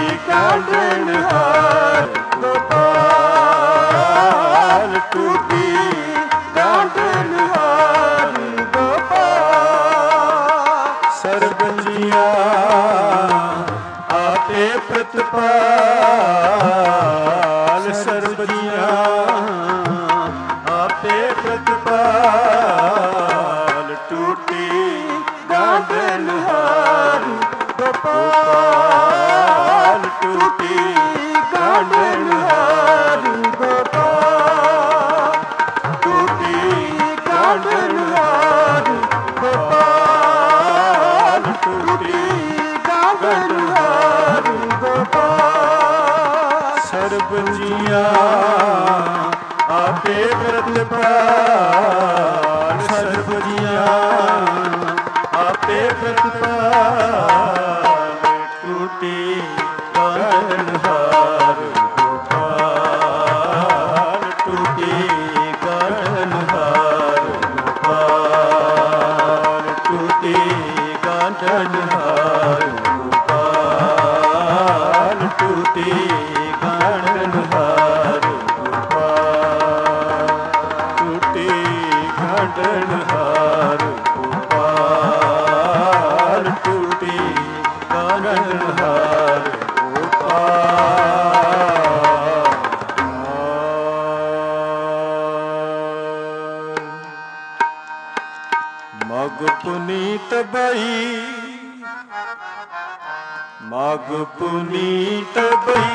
ਗਾਂਢਣਹਾਰ ਗੋਪਾਲ ਟੂਟੀ ਗਾਂਢਣਹਾਰ ਗੋਪਾਲ ਸਰਬ ਜੀਆਂ ਆਪੇ ਪ੍ਰਤਪਾਲ ਸਰਬ ਜੀਆਂ ਆਪੇ ਪ੍ਰਤਪਾਲ ਟੂਟੀ ਗਾਂਢਣਹਾਰ ਗੋਪਾਲ ਟੂਟੀ ਗਾਂਢਣਹਾਰ ਗੋਪਾਲ ਟੂਟੀ ਗਾਂਢਣਹਾਰ ਗੋਪਾਲ ਟੂਟੀ ਗਾਂਢਣਹਾਰ ਗੋਪਾਲ ਸਰਬ ਜੀਆਂ ਆਪੇ ਪ੍ਰਤਪਾਲ ਸਰਬ ਜੀਆਂ ਆਪੇ ਪ੍ਰਤਪਾਲ ਟੂਟੀ ਗਾਂਢਣਹਾਰ ਗੋਪਾਲ ਟੂਟੀ ਗਾਂਢਣਹਾਰ ਗੋਪਾਲ ਟੂਟੀ ਗਾਂਢਣਹਾਰ ਗੋਪਾਲ ਟੂਟੀ ਗਾਂਢਣਹਾਰ ਗੋਪਾਲ ਟੂਟੀ ਗਾਂਢਣਹਾਰ ਗੋਪਾਲ ਟੂਟੀ ਗਾਂਢਣਹਾਰ ਮਗ ਪੁਨੀਤ ਬਈ ਮਗ ਪੁਨੀਤ ਬਈ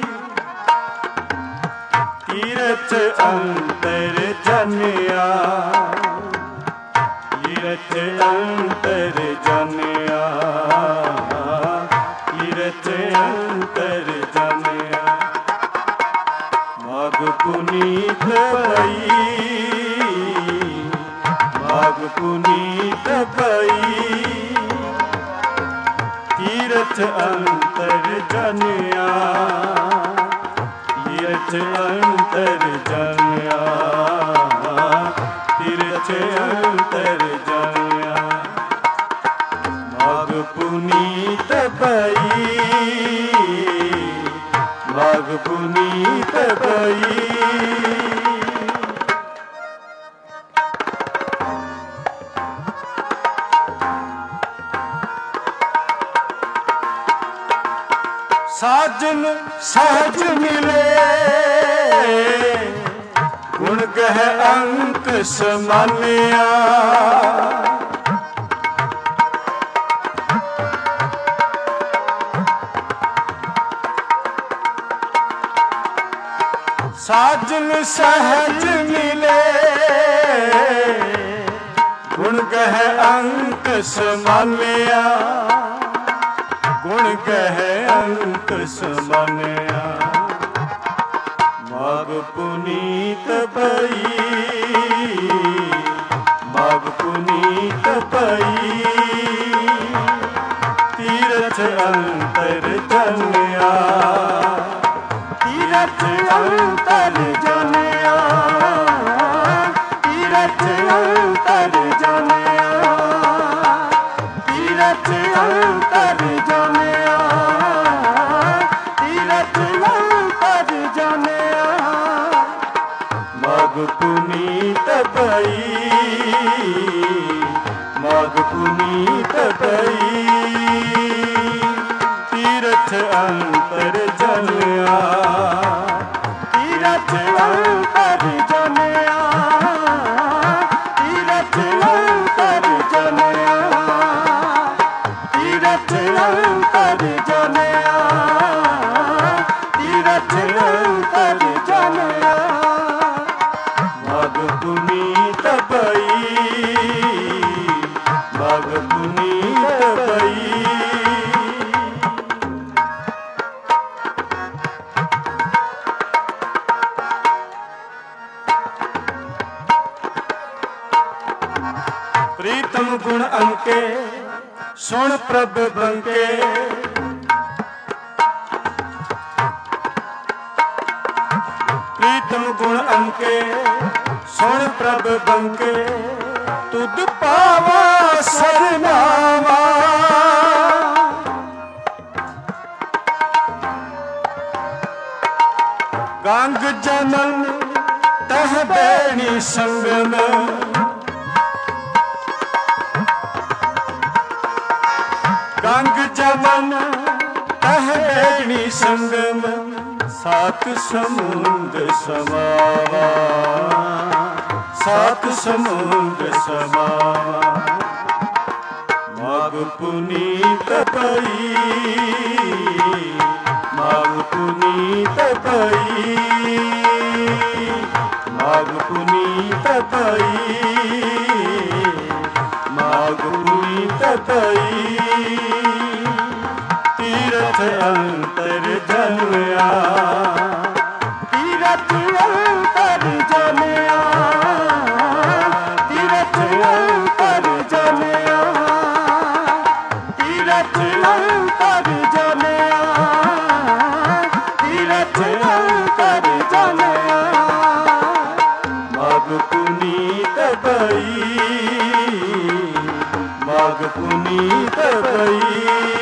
ਤੀਰਥ ਅੰਤਰ ਜਨਿਆ ਤੀਰਥ ਅੰਤਰ ਜਨਿਆ ਤੀਰਥ ਅੰਤਰ ਜਨਿਆ ਮਗ ਪੁਨੀਤ ਬਈ ਮਗ ਪੁਨੀਤ ਬਈ ਤੀਰਥ ਅੰਤਰ ਜਨਿਆ ਤੀਰਥ ਅੰਤਰ ਜਨਿਆ ਤੀਰਥ ਅੰਤਰ ਜਨਿਆ ਮਗ ਪੁਨੀਤ ਬਈ ਮਗ ਪੁਨੀਤ ਬਈ ਸਾਜਨ ਸਹਜ ਮਿਲੇ ਗੁਣ ਗਹਿ ਅੰਕ ਸਮਾਨਿਆ ਸਾਜਨ ਸਹਜ ਮਿਲੇ ਗੁਣ ਗਹਿ ਅੰਕ ਸਮਾਨਿਆ ਗੁਣ ਗਹਿ ਅੰਕ ਸਮਾਨਿਆ ਮਗ ਪੁਨੀਤ ਬਈ ਮਗ ਪੁਨੀਤ ਬਈ ਤੀਰਥ ਅੰਤਰ ਜਨਿਆ ਤੀਰਥ ਅੰਤਰ ਜਨਿਆ ਤੀਰਥ ਅੰਤਰ ਜਨਿਆ ਤੀਰਥ ਅੰਤਰ ਜਨਿਆ ਤੀਰਥ ਅੰਤਰ ਜਨਿਆ ਮਗ ਪੁਨੀਤ ਬਈ ਮਗ ਪੁਨੀਤ ਬਈ ਤੀਰਥ ਅੰਤਰ ਜਨਿਆ ਤੀਰਥ ਅੰਤਰ ਜਨਿਆ ਤੀਰਥ ਅੰਤਰ ਜਨਿਆ ਤੀਰਥ ਅੰਤਰ ਜਨਿਆ ਤੀਰਥ ਅੰਤਰ ਜਨਿਆ ਮਗ ਪੁਨੀਤ ਬਈ ਮਗ ਪੁਨੀਤ ਬਈ ਪ੍ਰੀਤਮ ਗੁਣ ਅੰਕੇ ਸੁਣ ਪ੍ਰਭ ਬੰਕੇ ਪ੍ਰੀਤਮ ਗੁਣ ਅੰਕੇ ਸੁਣ ਪ੍ਰਭ ਬੰਕੇ ਤੁਧ ਪਾਵਾ ਸਰਨਾਵਾ ਗੰਗ ਜਨਨ ਤਹ ਬੈਣੀ ਸੰਗਮ ਗੰਗ ਜਮਨ ਤਹ ਬੈਣੀ ਸੰਗਮ ਸਾਤ ਸਮੁੰਦ ਸਮਾਵਾ ਸਾਤ ਸਮੁੰਦ ਸਮਾਵਾ ਮਾਗ ਪੁਨੀਤ ਪਈ ਮਾਗ ਪੁਨੀਤ ਪਈ ਮਾਗ ਪੁਨੀਤ ਪਈ ਮਾਗ ਪੁਨੀਤ ਪਈ ਤੀਰਥ ਅੰਤਰ ਜਨਿਆ ਤੀਰਥ ਅੰਤਰ ਜਨਿਆ ਤੀਰਥ ਅੰਤਰ ਜਨਿਆ ਤੀਰਥ ਅੰਤਰ ਜਨਿਆ ਤੀਰਥ ਅੰਤਰ ਜਨਿਆ ਮਾਗ ਪੁਨੀਤ ਪਈ ਮਾਗ ਪੁਨੀਤ ਪਈ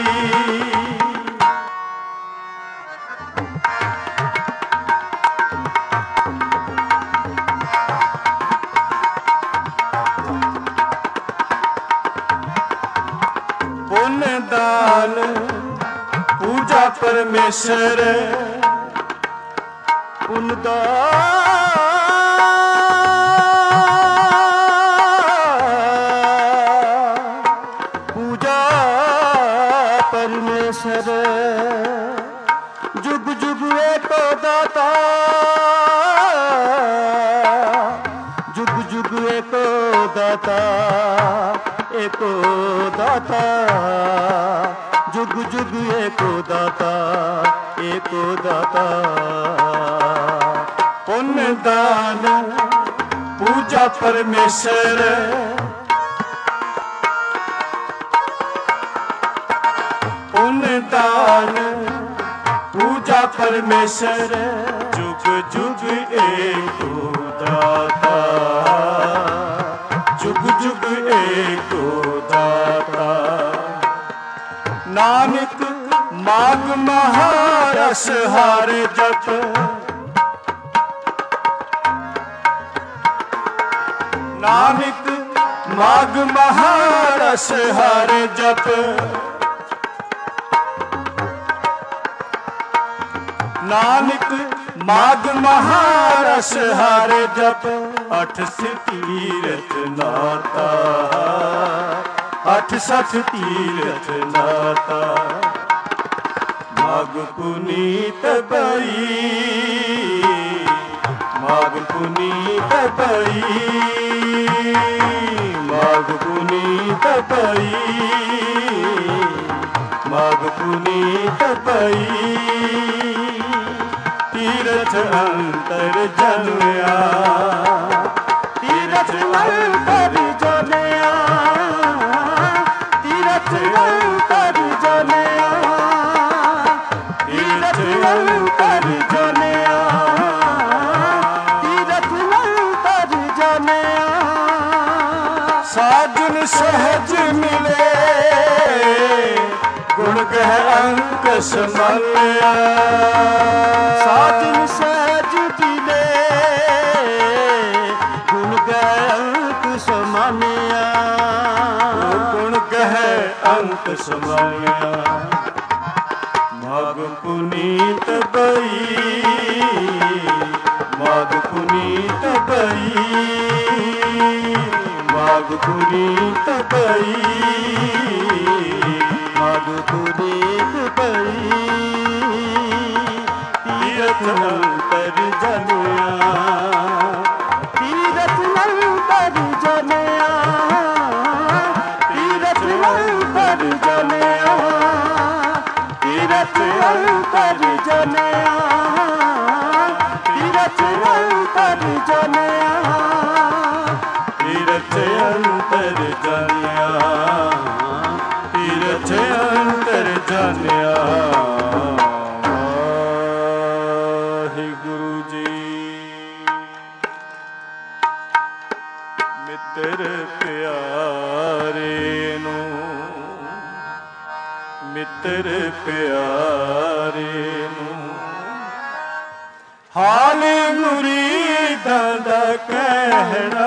ਪੁੰਨ ਦਾਨ ਪੂਜਾ ਪਰਮੇਸ਼ਰ ਪੁੰਨ ਦਾਨ ਪੂਜਾ ਪਰਮੇਸ਼ਰ ਜੁਗ ਜੁਗ ਏਕੋ ਦਾਤਾ ਜੁਗ ਜੁਗ ਏਕੋ ਦਾਤਾ एको दाता जुग जुग एको दाता एको दाता पुण्य दान पूजा परमेश्वर पुण्य दान पूजा परमेश्वर जुग जुग एको दाता जुग जुग एको दाता नानक माग महारस हर जप नानक माग महारस हर जप नानक माग महारस हर जप अठ तीरथ नाता अठ सठ तीरथ नाता माग पुनीत पई माग पुनीत पई माग पुनीत पई माग पुनीत पई तीरथ अंतर जनिया तीरथ अंतर जनिया तीरथ अंतर जनिया तीरथ अंतर जनिया तीरथ अंतर जनिया साजन सहज मिले गुण कह अंक समलिया साजन सहज मिले गुण कह अंक समलिया गुण कह अंक समलिया माग पुनीत पई माग पुनीत पई माग पुनीत पई माग पुनीत पई तीरथ अंतर जनिया तीरथ अंतर जनिया तीरथ अंतर जनिया तीरथ अंतर जनिया तीरथ अंतर जनिया तीरथ अंतर जनिया तीरथ अंतर जनिया। वाहिगुरु जी। ਪਿਆਰੇ ਨੂੰ, ਮਿੱਤਰ ਪਿਆਰੇ ਨੂੰ, ਹਾਲ ਮੁਰੀਦਾਂ ਦਾ ਕਹਿਣਾ,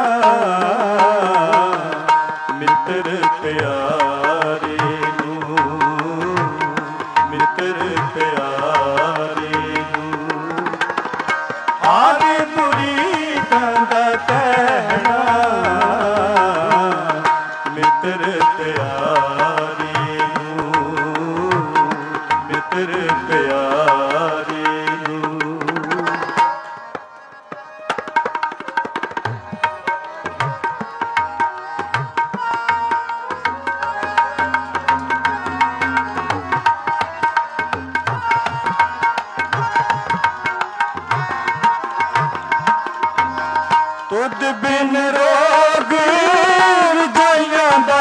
ਮਿੱਤਰ ਪਿਆਰੇ ਨੂੰ, ਮਿੱਤਰ ਪਿਆਰੇ ਨੂੰ, ਹਾਲ ਮੁਰੀਦਾਂ ਦਾ ਕਹਿਣਾ, ਮਿੱਤਰ ਪਿਆਰੇ ਨੂੰ, ਮਿੱਤਰ ਪਿਆਰੇ ਨੂੰ। ਤੁਧ ਬਿਨ ਰੋਗ ਰਜਾਈਆਂ ਦਾ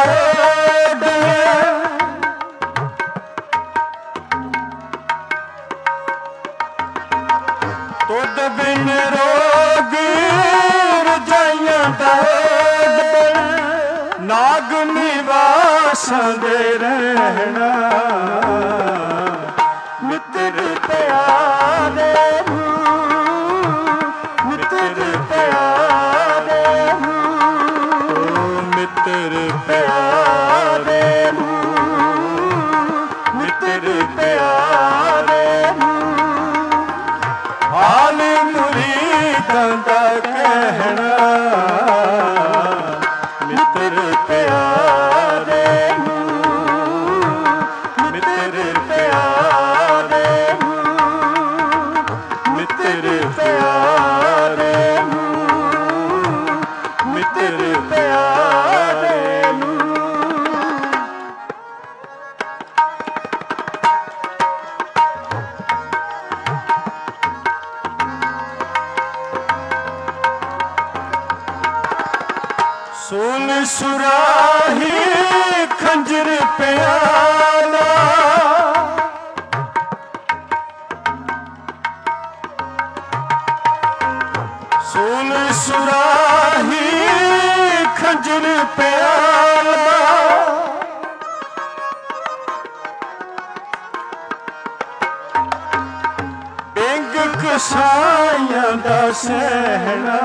ਤੁਧ ਬਿਨ ਰੋਗ ਰਜਾਈਆਂ ਦਾ ਨਾਗ ਨਿਵਾਸਾਂ ਦੇ ਰਹਿਣਾ, ਮਿੱਤਰ ਪਿਆਰੇ ਨੂੰ, ਮਿੱਤਰ ਪਿਆਰੇ ਨੂੰ, ਮਿੱਤਰ ਪਿਆਰੇ ਨੂੰ, ਮਿੱਤਰ ਪਿਆਰੇ ਨੂੰ, ਹਾਲ ਮੁਰੀਦਾਂ ਦਾ ਕਹਿਣਾ, ਮਿੱਤਰ ਪਿਆਰੇ ਨੂੰ, ਮਿੱਤਰ ਪਿਆਰੇ ਨੂੰ, ਮਿੱਤਰ ਪਿਆਰੇ ਨੂੰ, ਮਿੱਤਰ ਪਿਆਰੇ ਨੂੰ। ਸੋਲ ਸੁਰਾਹੀ ਖੰਜਰ ਪਿਆਲਾ, ਸੋਲ ਸੁਰਾਹੀ ਖੰਜਰ ਪਿਆਲਾ, ਬਿੰਗ ਕਸਾਈਆਂ ਦਾ ਸਹਿਣਾ,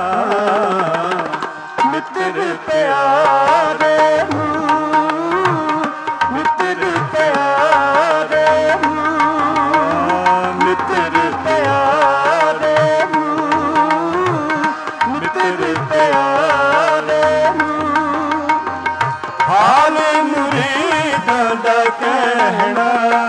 ਮਿੱਤਰ ਪਿਆਰੇ ਨੂੰ, ਮਿੱਤਰ ਪਿਆਰੇ ਨੂੰ, ਮਿੱਤਰ ਪਿਆਰੇ ਨੂੰ, ਮਿੱਤਰ ਪਿਆਰੇ ਨੂੰ, ਹਾਲ ਮੁਰੀਦਾਂ ਦਾ ਕਹਿਣਾ,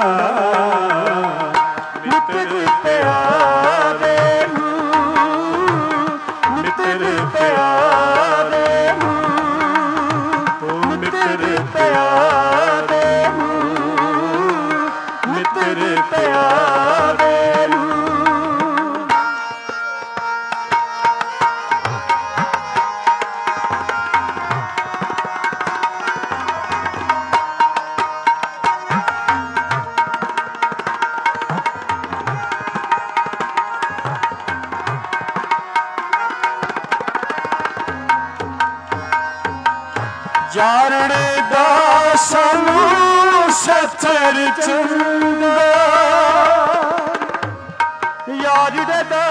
ਮਿੱਤਰ ਪਿਆਰੇ ਨੂੰ, ਮਿੱਤਰ ਪਿਆਰੇ ਨੂੰ, ਮਿੱਤਰ ਪਿਆਰੇ ਨੂੰ, ਮਿੱਤਰ ਪਿਆਰੇ ਨੂੰ। ਜਾਰੜੇ ਦਾ ਸਾਨੂੰ ਸੱਚਰ ਚੰਗਾ, ਯਾਰੜੇ ਦਾ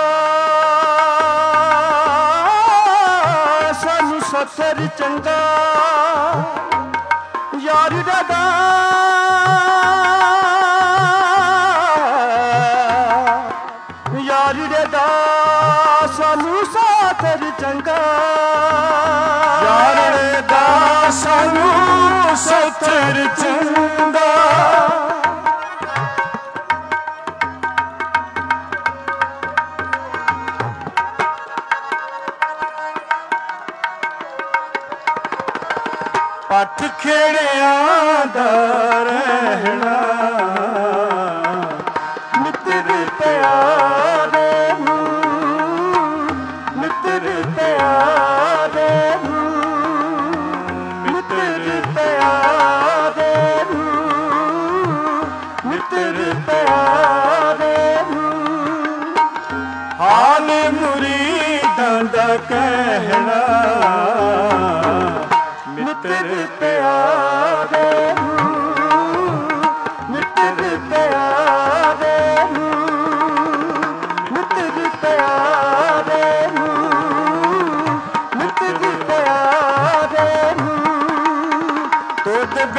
ਸਾਨੂੰ ਸੱਚਰ ਚੰਗਾ, ਯਾਰੜੇ ਦਾ ਯਾਰੜੇ ਦਾ ਸਾਨੂੰ ਸੱਚਰ ਚੰਗਾ, ਯਾਰੜੇ ਦਾ ਸਾਨੂੰ ਸੱਚਰ ਚੰਗਾ, ਪੱਠ ਖੇੜਿਆਂ ਦਾ ਰਹਿਣਾ, ਮਿੱਤਰ ਪਿਆਰੇ ਨੂੰ, ਮਿੱਤਰ ਪਿਆਰੇ ਨੂੰ, ਮਿੱਤਰ ਪਿਆਰੇ ਨੂੰ, ਮਿੱਤਰ ਪਿਆਰੇ ਨੂੰ, ਹਾਲ ਮੁਰੀਦਾਂ ਦਾ ਕਹਿਣਾ,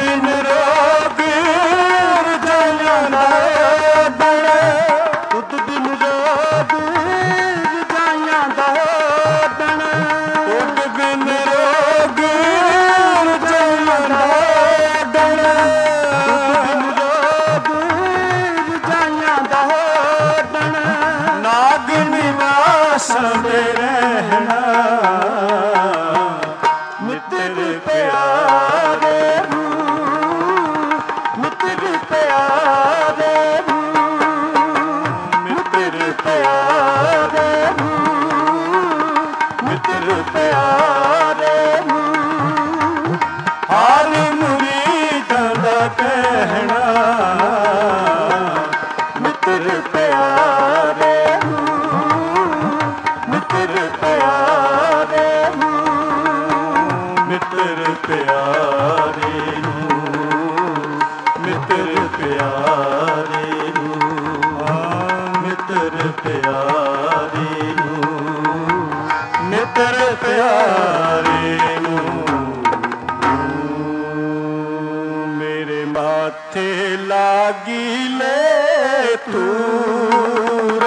बिन रोग रजाइयां दा दण, तुद बिन रोग रजाइयां दा दण, तुद बिन रोग रजाइयां दा दण, तुद बिन रोग रजाइयां दा दण, नाग निवास दे रहना मित्र प्यारे मित्र प्यारे मित्र प्यारे मित्र प्यारे हाल मुरीदां दा कहना मित्र प्यारे मित्र प्यारे मित्र प्यारे मित्र प्यारे मित्र प्यारे मित्र प्यारे मेरे माथे लागी ले तूर,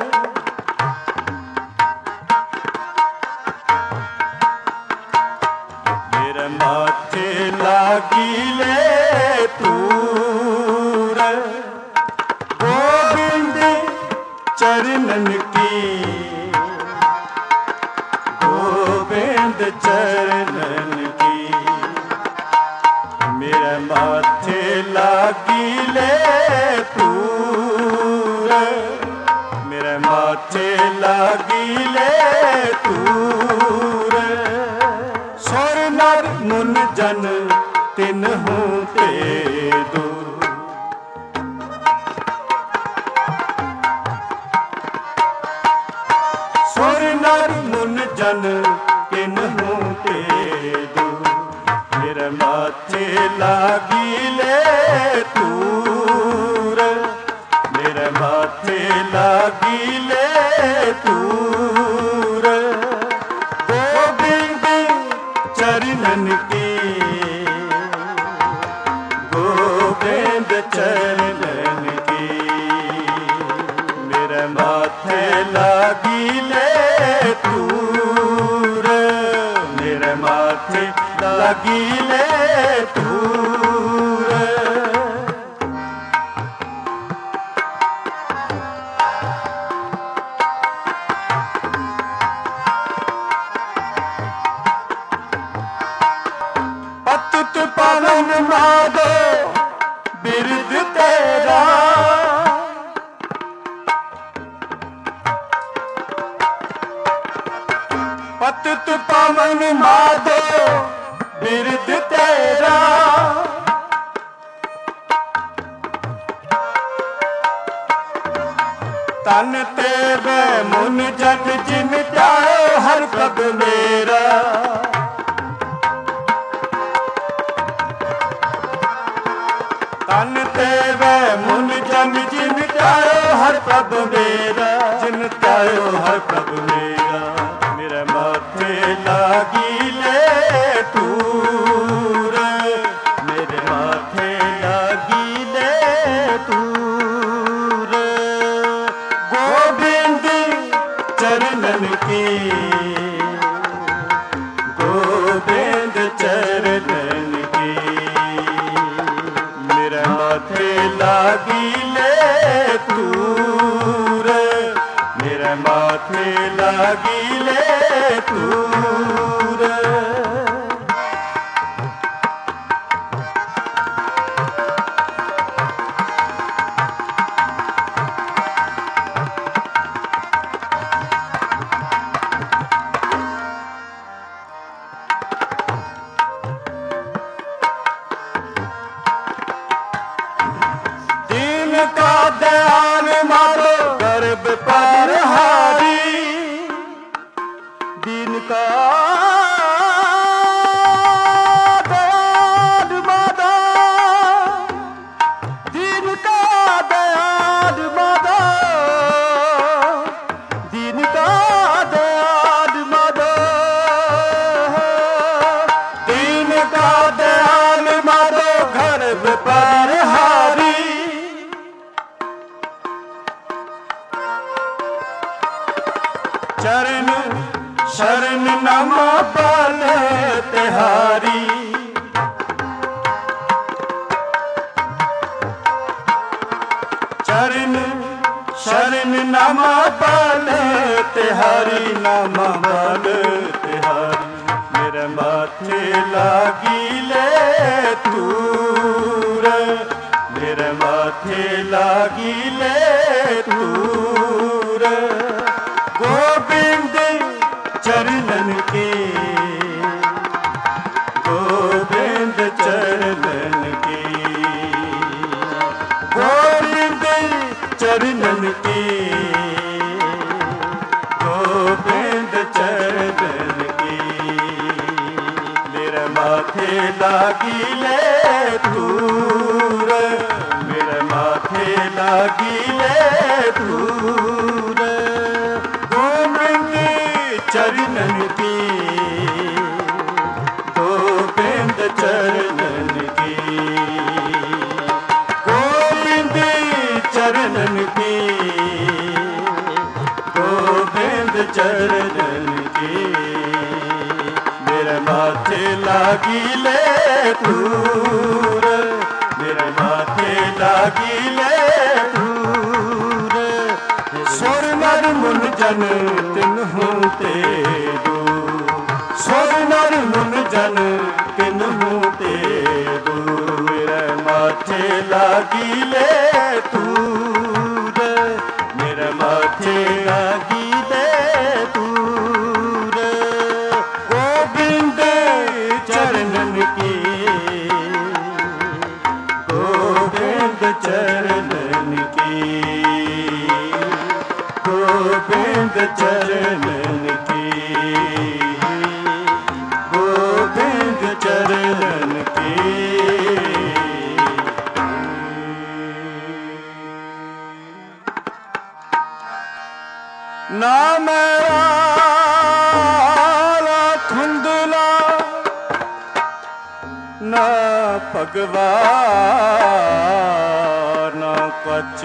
मेरे माथे लागी ले तूर, गोविंद चरणन की गोविंद चरणन की, मेरे माथे लागी ले तूर, मेरे माथे लागी ले तूर, सुर नर मुन जन तिन्हु ते दूर, सुर नर मुन जन तिन्हु ते दूर, मेरे माथे लागी ले तूर, मेरे माथे लागी ले तूर, गोविंद चरणन की गोविंद चरणन की, मेरे माथे लागी ले तूर, मेरे माथे लागी ले तूर, पतित पावन माधो बिरद तेरा, पतित पावन माधो बिरद तेरा, तन तेरे मुन जन जिन जाए हर पग मेरा, तन तेरे मुन जन जिन जाए हर पग मेरा, जिन जाए हर पग मेरा, मेरे माथे लागी ले तूर, मेरे माथे लागी ले तूर, गोविंद चरणन की गोविंद चरणन की, मेरे माथे लागी ले तूर, मेरे माथे लागी ले तूर, तिहारी नामा बल तिहारी मेरे माथे लागी ले तूर मेरे माथे लागी ले तूर गोविंद चरणन के गोविंद चरणन के गोविंद चरणन के गोविंद चरणन के मेरे माथे लागी ले धूर मेरे माथे लागी ले धूर गोविंद चरणन के गोविंद चरणन के गोविंद चरणन के गोविंद चरणन के मेरे माथे लागी ले धूर मेरे माथे लागी ले धूर सुर नर मुन जन तिन्हु ते दो सुर नर मुन जन तिन्हु ते दूर मेरे माथे लागी ले धूर मेरे माथे लागी ले धूर गोविंद चरणन के गोविंद चरणन के गोविंद चरणन के गोविंद चरणन के ना मेरा धुंधला ना भगवा ना कच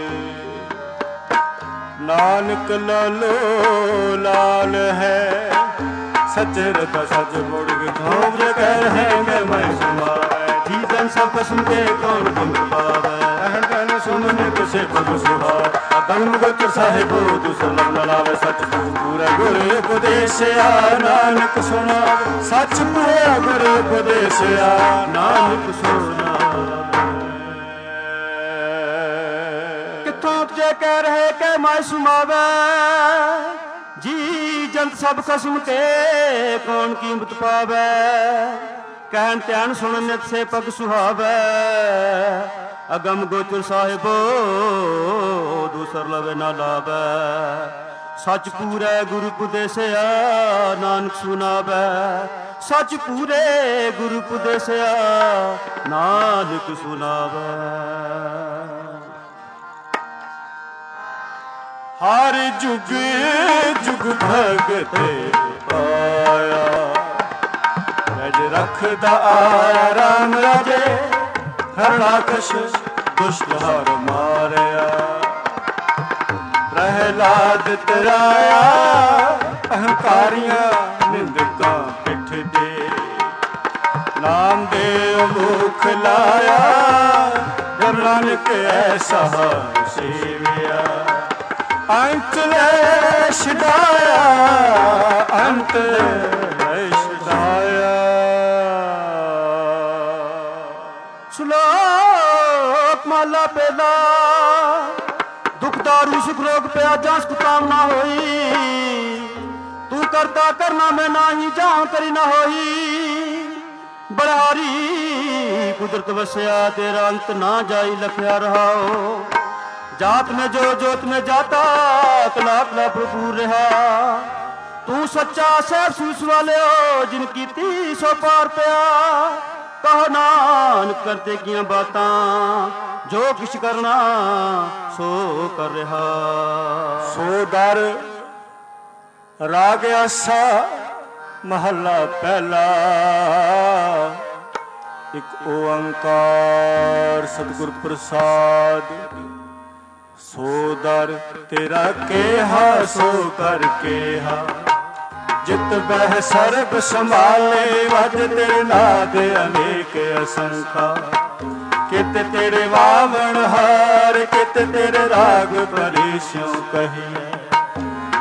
नानक लालो लाल है सचर का सच मुड़ घोर कर है मैं सुनाए जीवन सब कसम के कौन तुम पावे रहन सुनने किसे पग सुहा धर्म गुर साहिब दुसलम लावे सच पूरा गुरु उपदेश नानक सुना सच पूरा गुरु उपदेश नानक सुना किथों जे कह रहे के मैं सुनावे जी जंत सब कसम के कौन कीमत पावे कहन ध्यान सुन नित से पग सुहावे अगम गोचर साहिबो दूसर लवे ना लावे सच पूरे गुरु उपदेसिया नानक सुनावे सच पूरे गुरु उपदेसिया नानक सुनावे हर जुग जुग भगत पाया रज रखदा आया राम राजे हरणाकश दुष्ट हर मारया प्रहलाद तराया अहंकारियां निंदका पिठ दे नाम दे मुख लाया जब नानक ऐसा सेविया अंत ले छुड़ाया अंत ले छुड़ाया श्लोक माला पेला दुख दारू सुख रोग पे जांच को कामना होई तू करता करना मैं नाही जाऊं करी ना होई बड़ारी कुदरत वसया तेरा अंत ना जाई लखया रहा हो जात में जो जोत में जाता तलाक ला भरपूर रहा तू सच्चा सैफ सूस वाले हो जिनकी 300 पार पिया कहो नानक करते किया बातां जो किश करना सो कर रहा सो दर राग आसा महला पहला एक ओंकार सतगुर प्रसाद सो दर तेरा केहा सो कर केहा जित बह सर्ब संभाले वज तेरे नाद अनेक असंखा कित तेरे वावण हार कित तेरे राग परेशों कहिए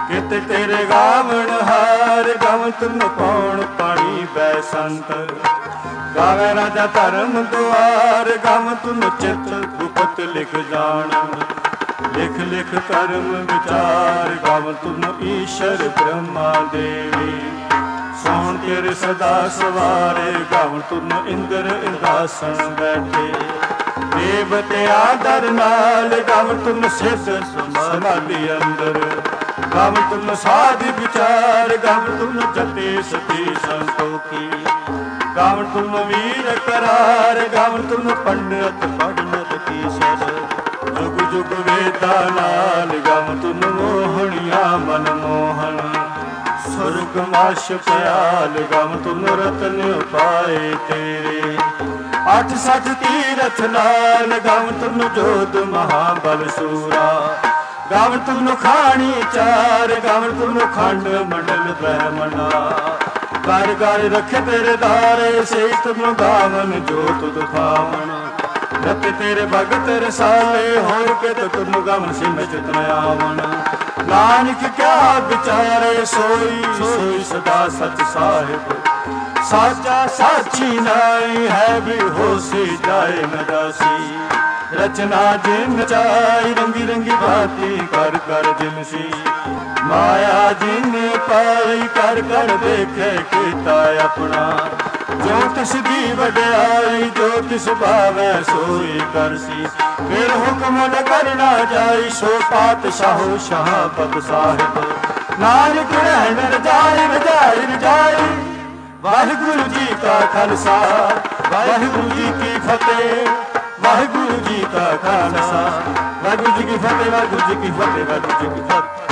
ਕਿਤੇ ਤੇਰੇ ਗਾਵਣ ਹਾਰ ਗਾਵਣ ਤੁਮ ਕੌਣ ਪਾਣੀ ਬੈ ਸੰਤ ਗਾਵੇ ਰਾਜਾ ਧਰਮ ਦੁਆਰ ਗਾਵਣ ਤੁਮ ਚਿਤ ਗੁਪਤ ਲਿਖ ਜਾਣ ਲਿਖ ਲਿਖ ਕਰਮ ਵਿਚਾਰ ਗਾਵਣ ਤੁਮ ਈਸ਼ਰ ਬ੍ਰਹਮਾ ਦੇਵੀ ਸੋਹਣ ਤੇਰੇ ਸਦਾ ਸਵਾਰੇ ਗਾਵਣ ਤੁਮ ਇੰਦਰ ਇੰਦਾਸਨ ਬੈਠੇ ਦੇਵਤੇ ਆਦਰ ਨਾਲ ਗਾਵਣ ਤੁਮ ਸਿਧ ਸਮਾਧੀ ਅੰਦਰ ਗਾਵਣ ਤੁਮ ਸਾਧ ਵਿਚਾਰ ਗਾਵਣ ਤੁਮ ਜਤੇ ਸਤੀ ਸੰਤੋਖੀ ਗਾਵਣ ਤੁਮ ਵੀਰ ਕਰਾਰ ਗਾਵਣ ਤੁਮ ਪੰਡਤ ਪੜਨਤ ਕੀ ਸਰ ਜੁਗ ਜੁਗ ਵੇਦਾਂ ਨਾਲ ਗਾਵਣ ਤੁਮ ਮੋਹਣੀਆਂ ਮਨ ਮੋਹਨ ਸੁਰਗ ਮਾਸ਼ ਪਿਆਲ ਗਾਵਣ ਤੁਮ ਰਤਨ ਪਾਏ ਤੇਰੇ 860 ਤੀਰਥ ਨਾਲ ਗਾਵਣ ਤੁਮ ਜੋਧ ਮਹਾਬਲ ਸੂਰਾ ਗਾਵਣ ਤੁਮ ਖਾਣੀ ਚਾਰ ਗਾਵਣ ਤੁਮ ਖੰਡ ਮੰਡਲ ਬ੍ਰਹਮਣਾ ਕਰ ਕਰ ਰੱਖੇ ਤੇਰੇ ਦਾਰੇ ਸੇ ਤੁਮ ਗਾਵਨ ਜੋ ਤੁਧ ਭਾਵਨ ਰਤੇ ਤੇਰੇ ਭਗਤ ਰਸਾਲੇ ਹੋਰ ਕੇ ਤੁਮ ਗਾਵਨ ਸਿਮ ਚਿਤ ਨ ਆਵਨ ਨਾਨਕ ਕਿਆ ਵਿਚਾਰੇ ਸੋਈ ਸੋਈ ਸਦਾ ਸਚ ਸਾਹਿਬ ਸਾਚਾ ਸਾਚੀ ਨਾਈ ਹੈ ਵੀ ਹੋਸੀ ਜਾਏ ਨ ਜਾਸੀ ਰਚਨਾ ਜਿਨ ਚਾਈ ਰੰਗੀ ਰੰਗੀ ਬਾਤੀ ਕਰ ਕਰ ਜਿਨ ਸੀ ਮਾਇਆ ਜਿਨ ਪਾਈ ਕਰ ਕਰ ਦੇਖੇ ਕੀਤਾ ਆਪਣਾ ਜੋ ਤਿਸ ਦੀ ਵਡਿਆਈ ਜੋ ਤਿਸ ਭਾਵੈ ਸੋਈ ਕਰਸੀ ਫਿਰ ਹੁਕਮ ਨ ਕਰਨਾ ਜਾਈ ਸੋ ਪਾਤਸ਼ਾਹੋ ਸ਼ਾਹਪਤ ਸਾਹਿਬ ਨਾਨਕ ਰਹਿਣ ਰਜਾਈ ਰਜਾਈ ਰਜਾਈ ਵਾਹਿਗੁਰੂ ਜੀ ਕਾ ਖਾਲਸਾ ਵਾਹਿਗੁਰੂ ਜੀ ਕੀ ਫਤਿਹ ਵਾਹਿਗੁਰੂ ਜੀ ਕਾ ਖਾਲਸਾ ਵਾਹਿਗੁਰੂ ਜੀ ਕੀ ਫਤਿਹ ਵਾਹਿਗੁਰੂ ਜੀ ਕੀ ਫਤਿਹ ਵਾਹਿਗੁਰੂ ਜੀ ਕੀ ਫਤਿਹ।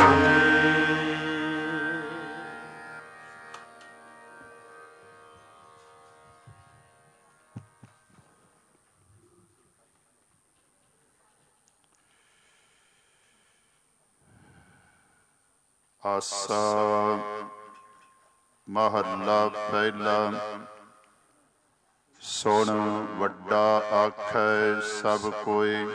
ਆਸਾ ਮਹੱਲਾ ਪਹਿਲਾ। ਸੁਣ ਵੱਡਾ ਆਖੈ ਸਭ ਕੋਈ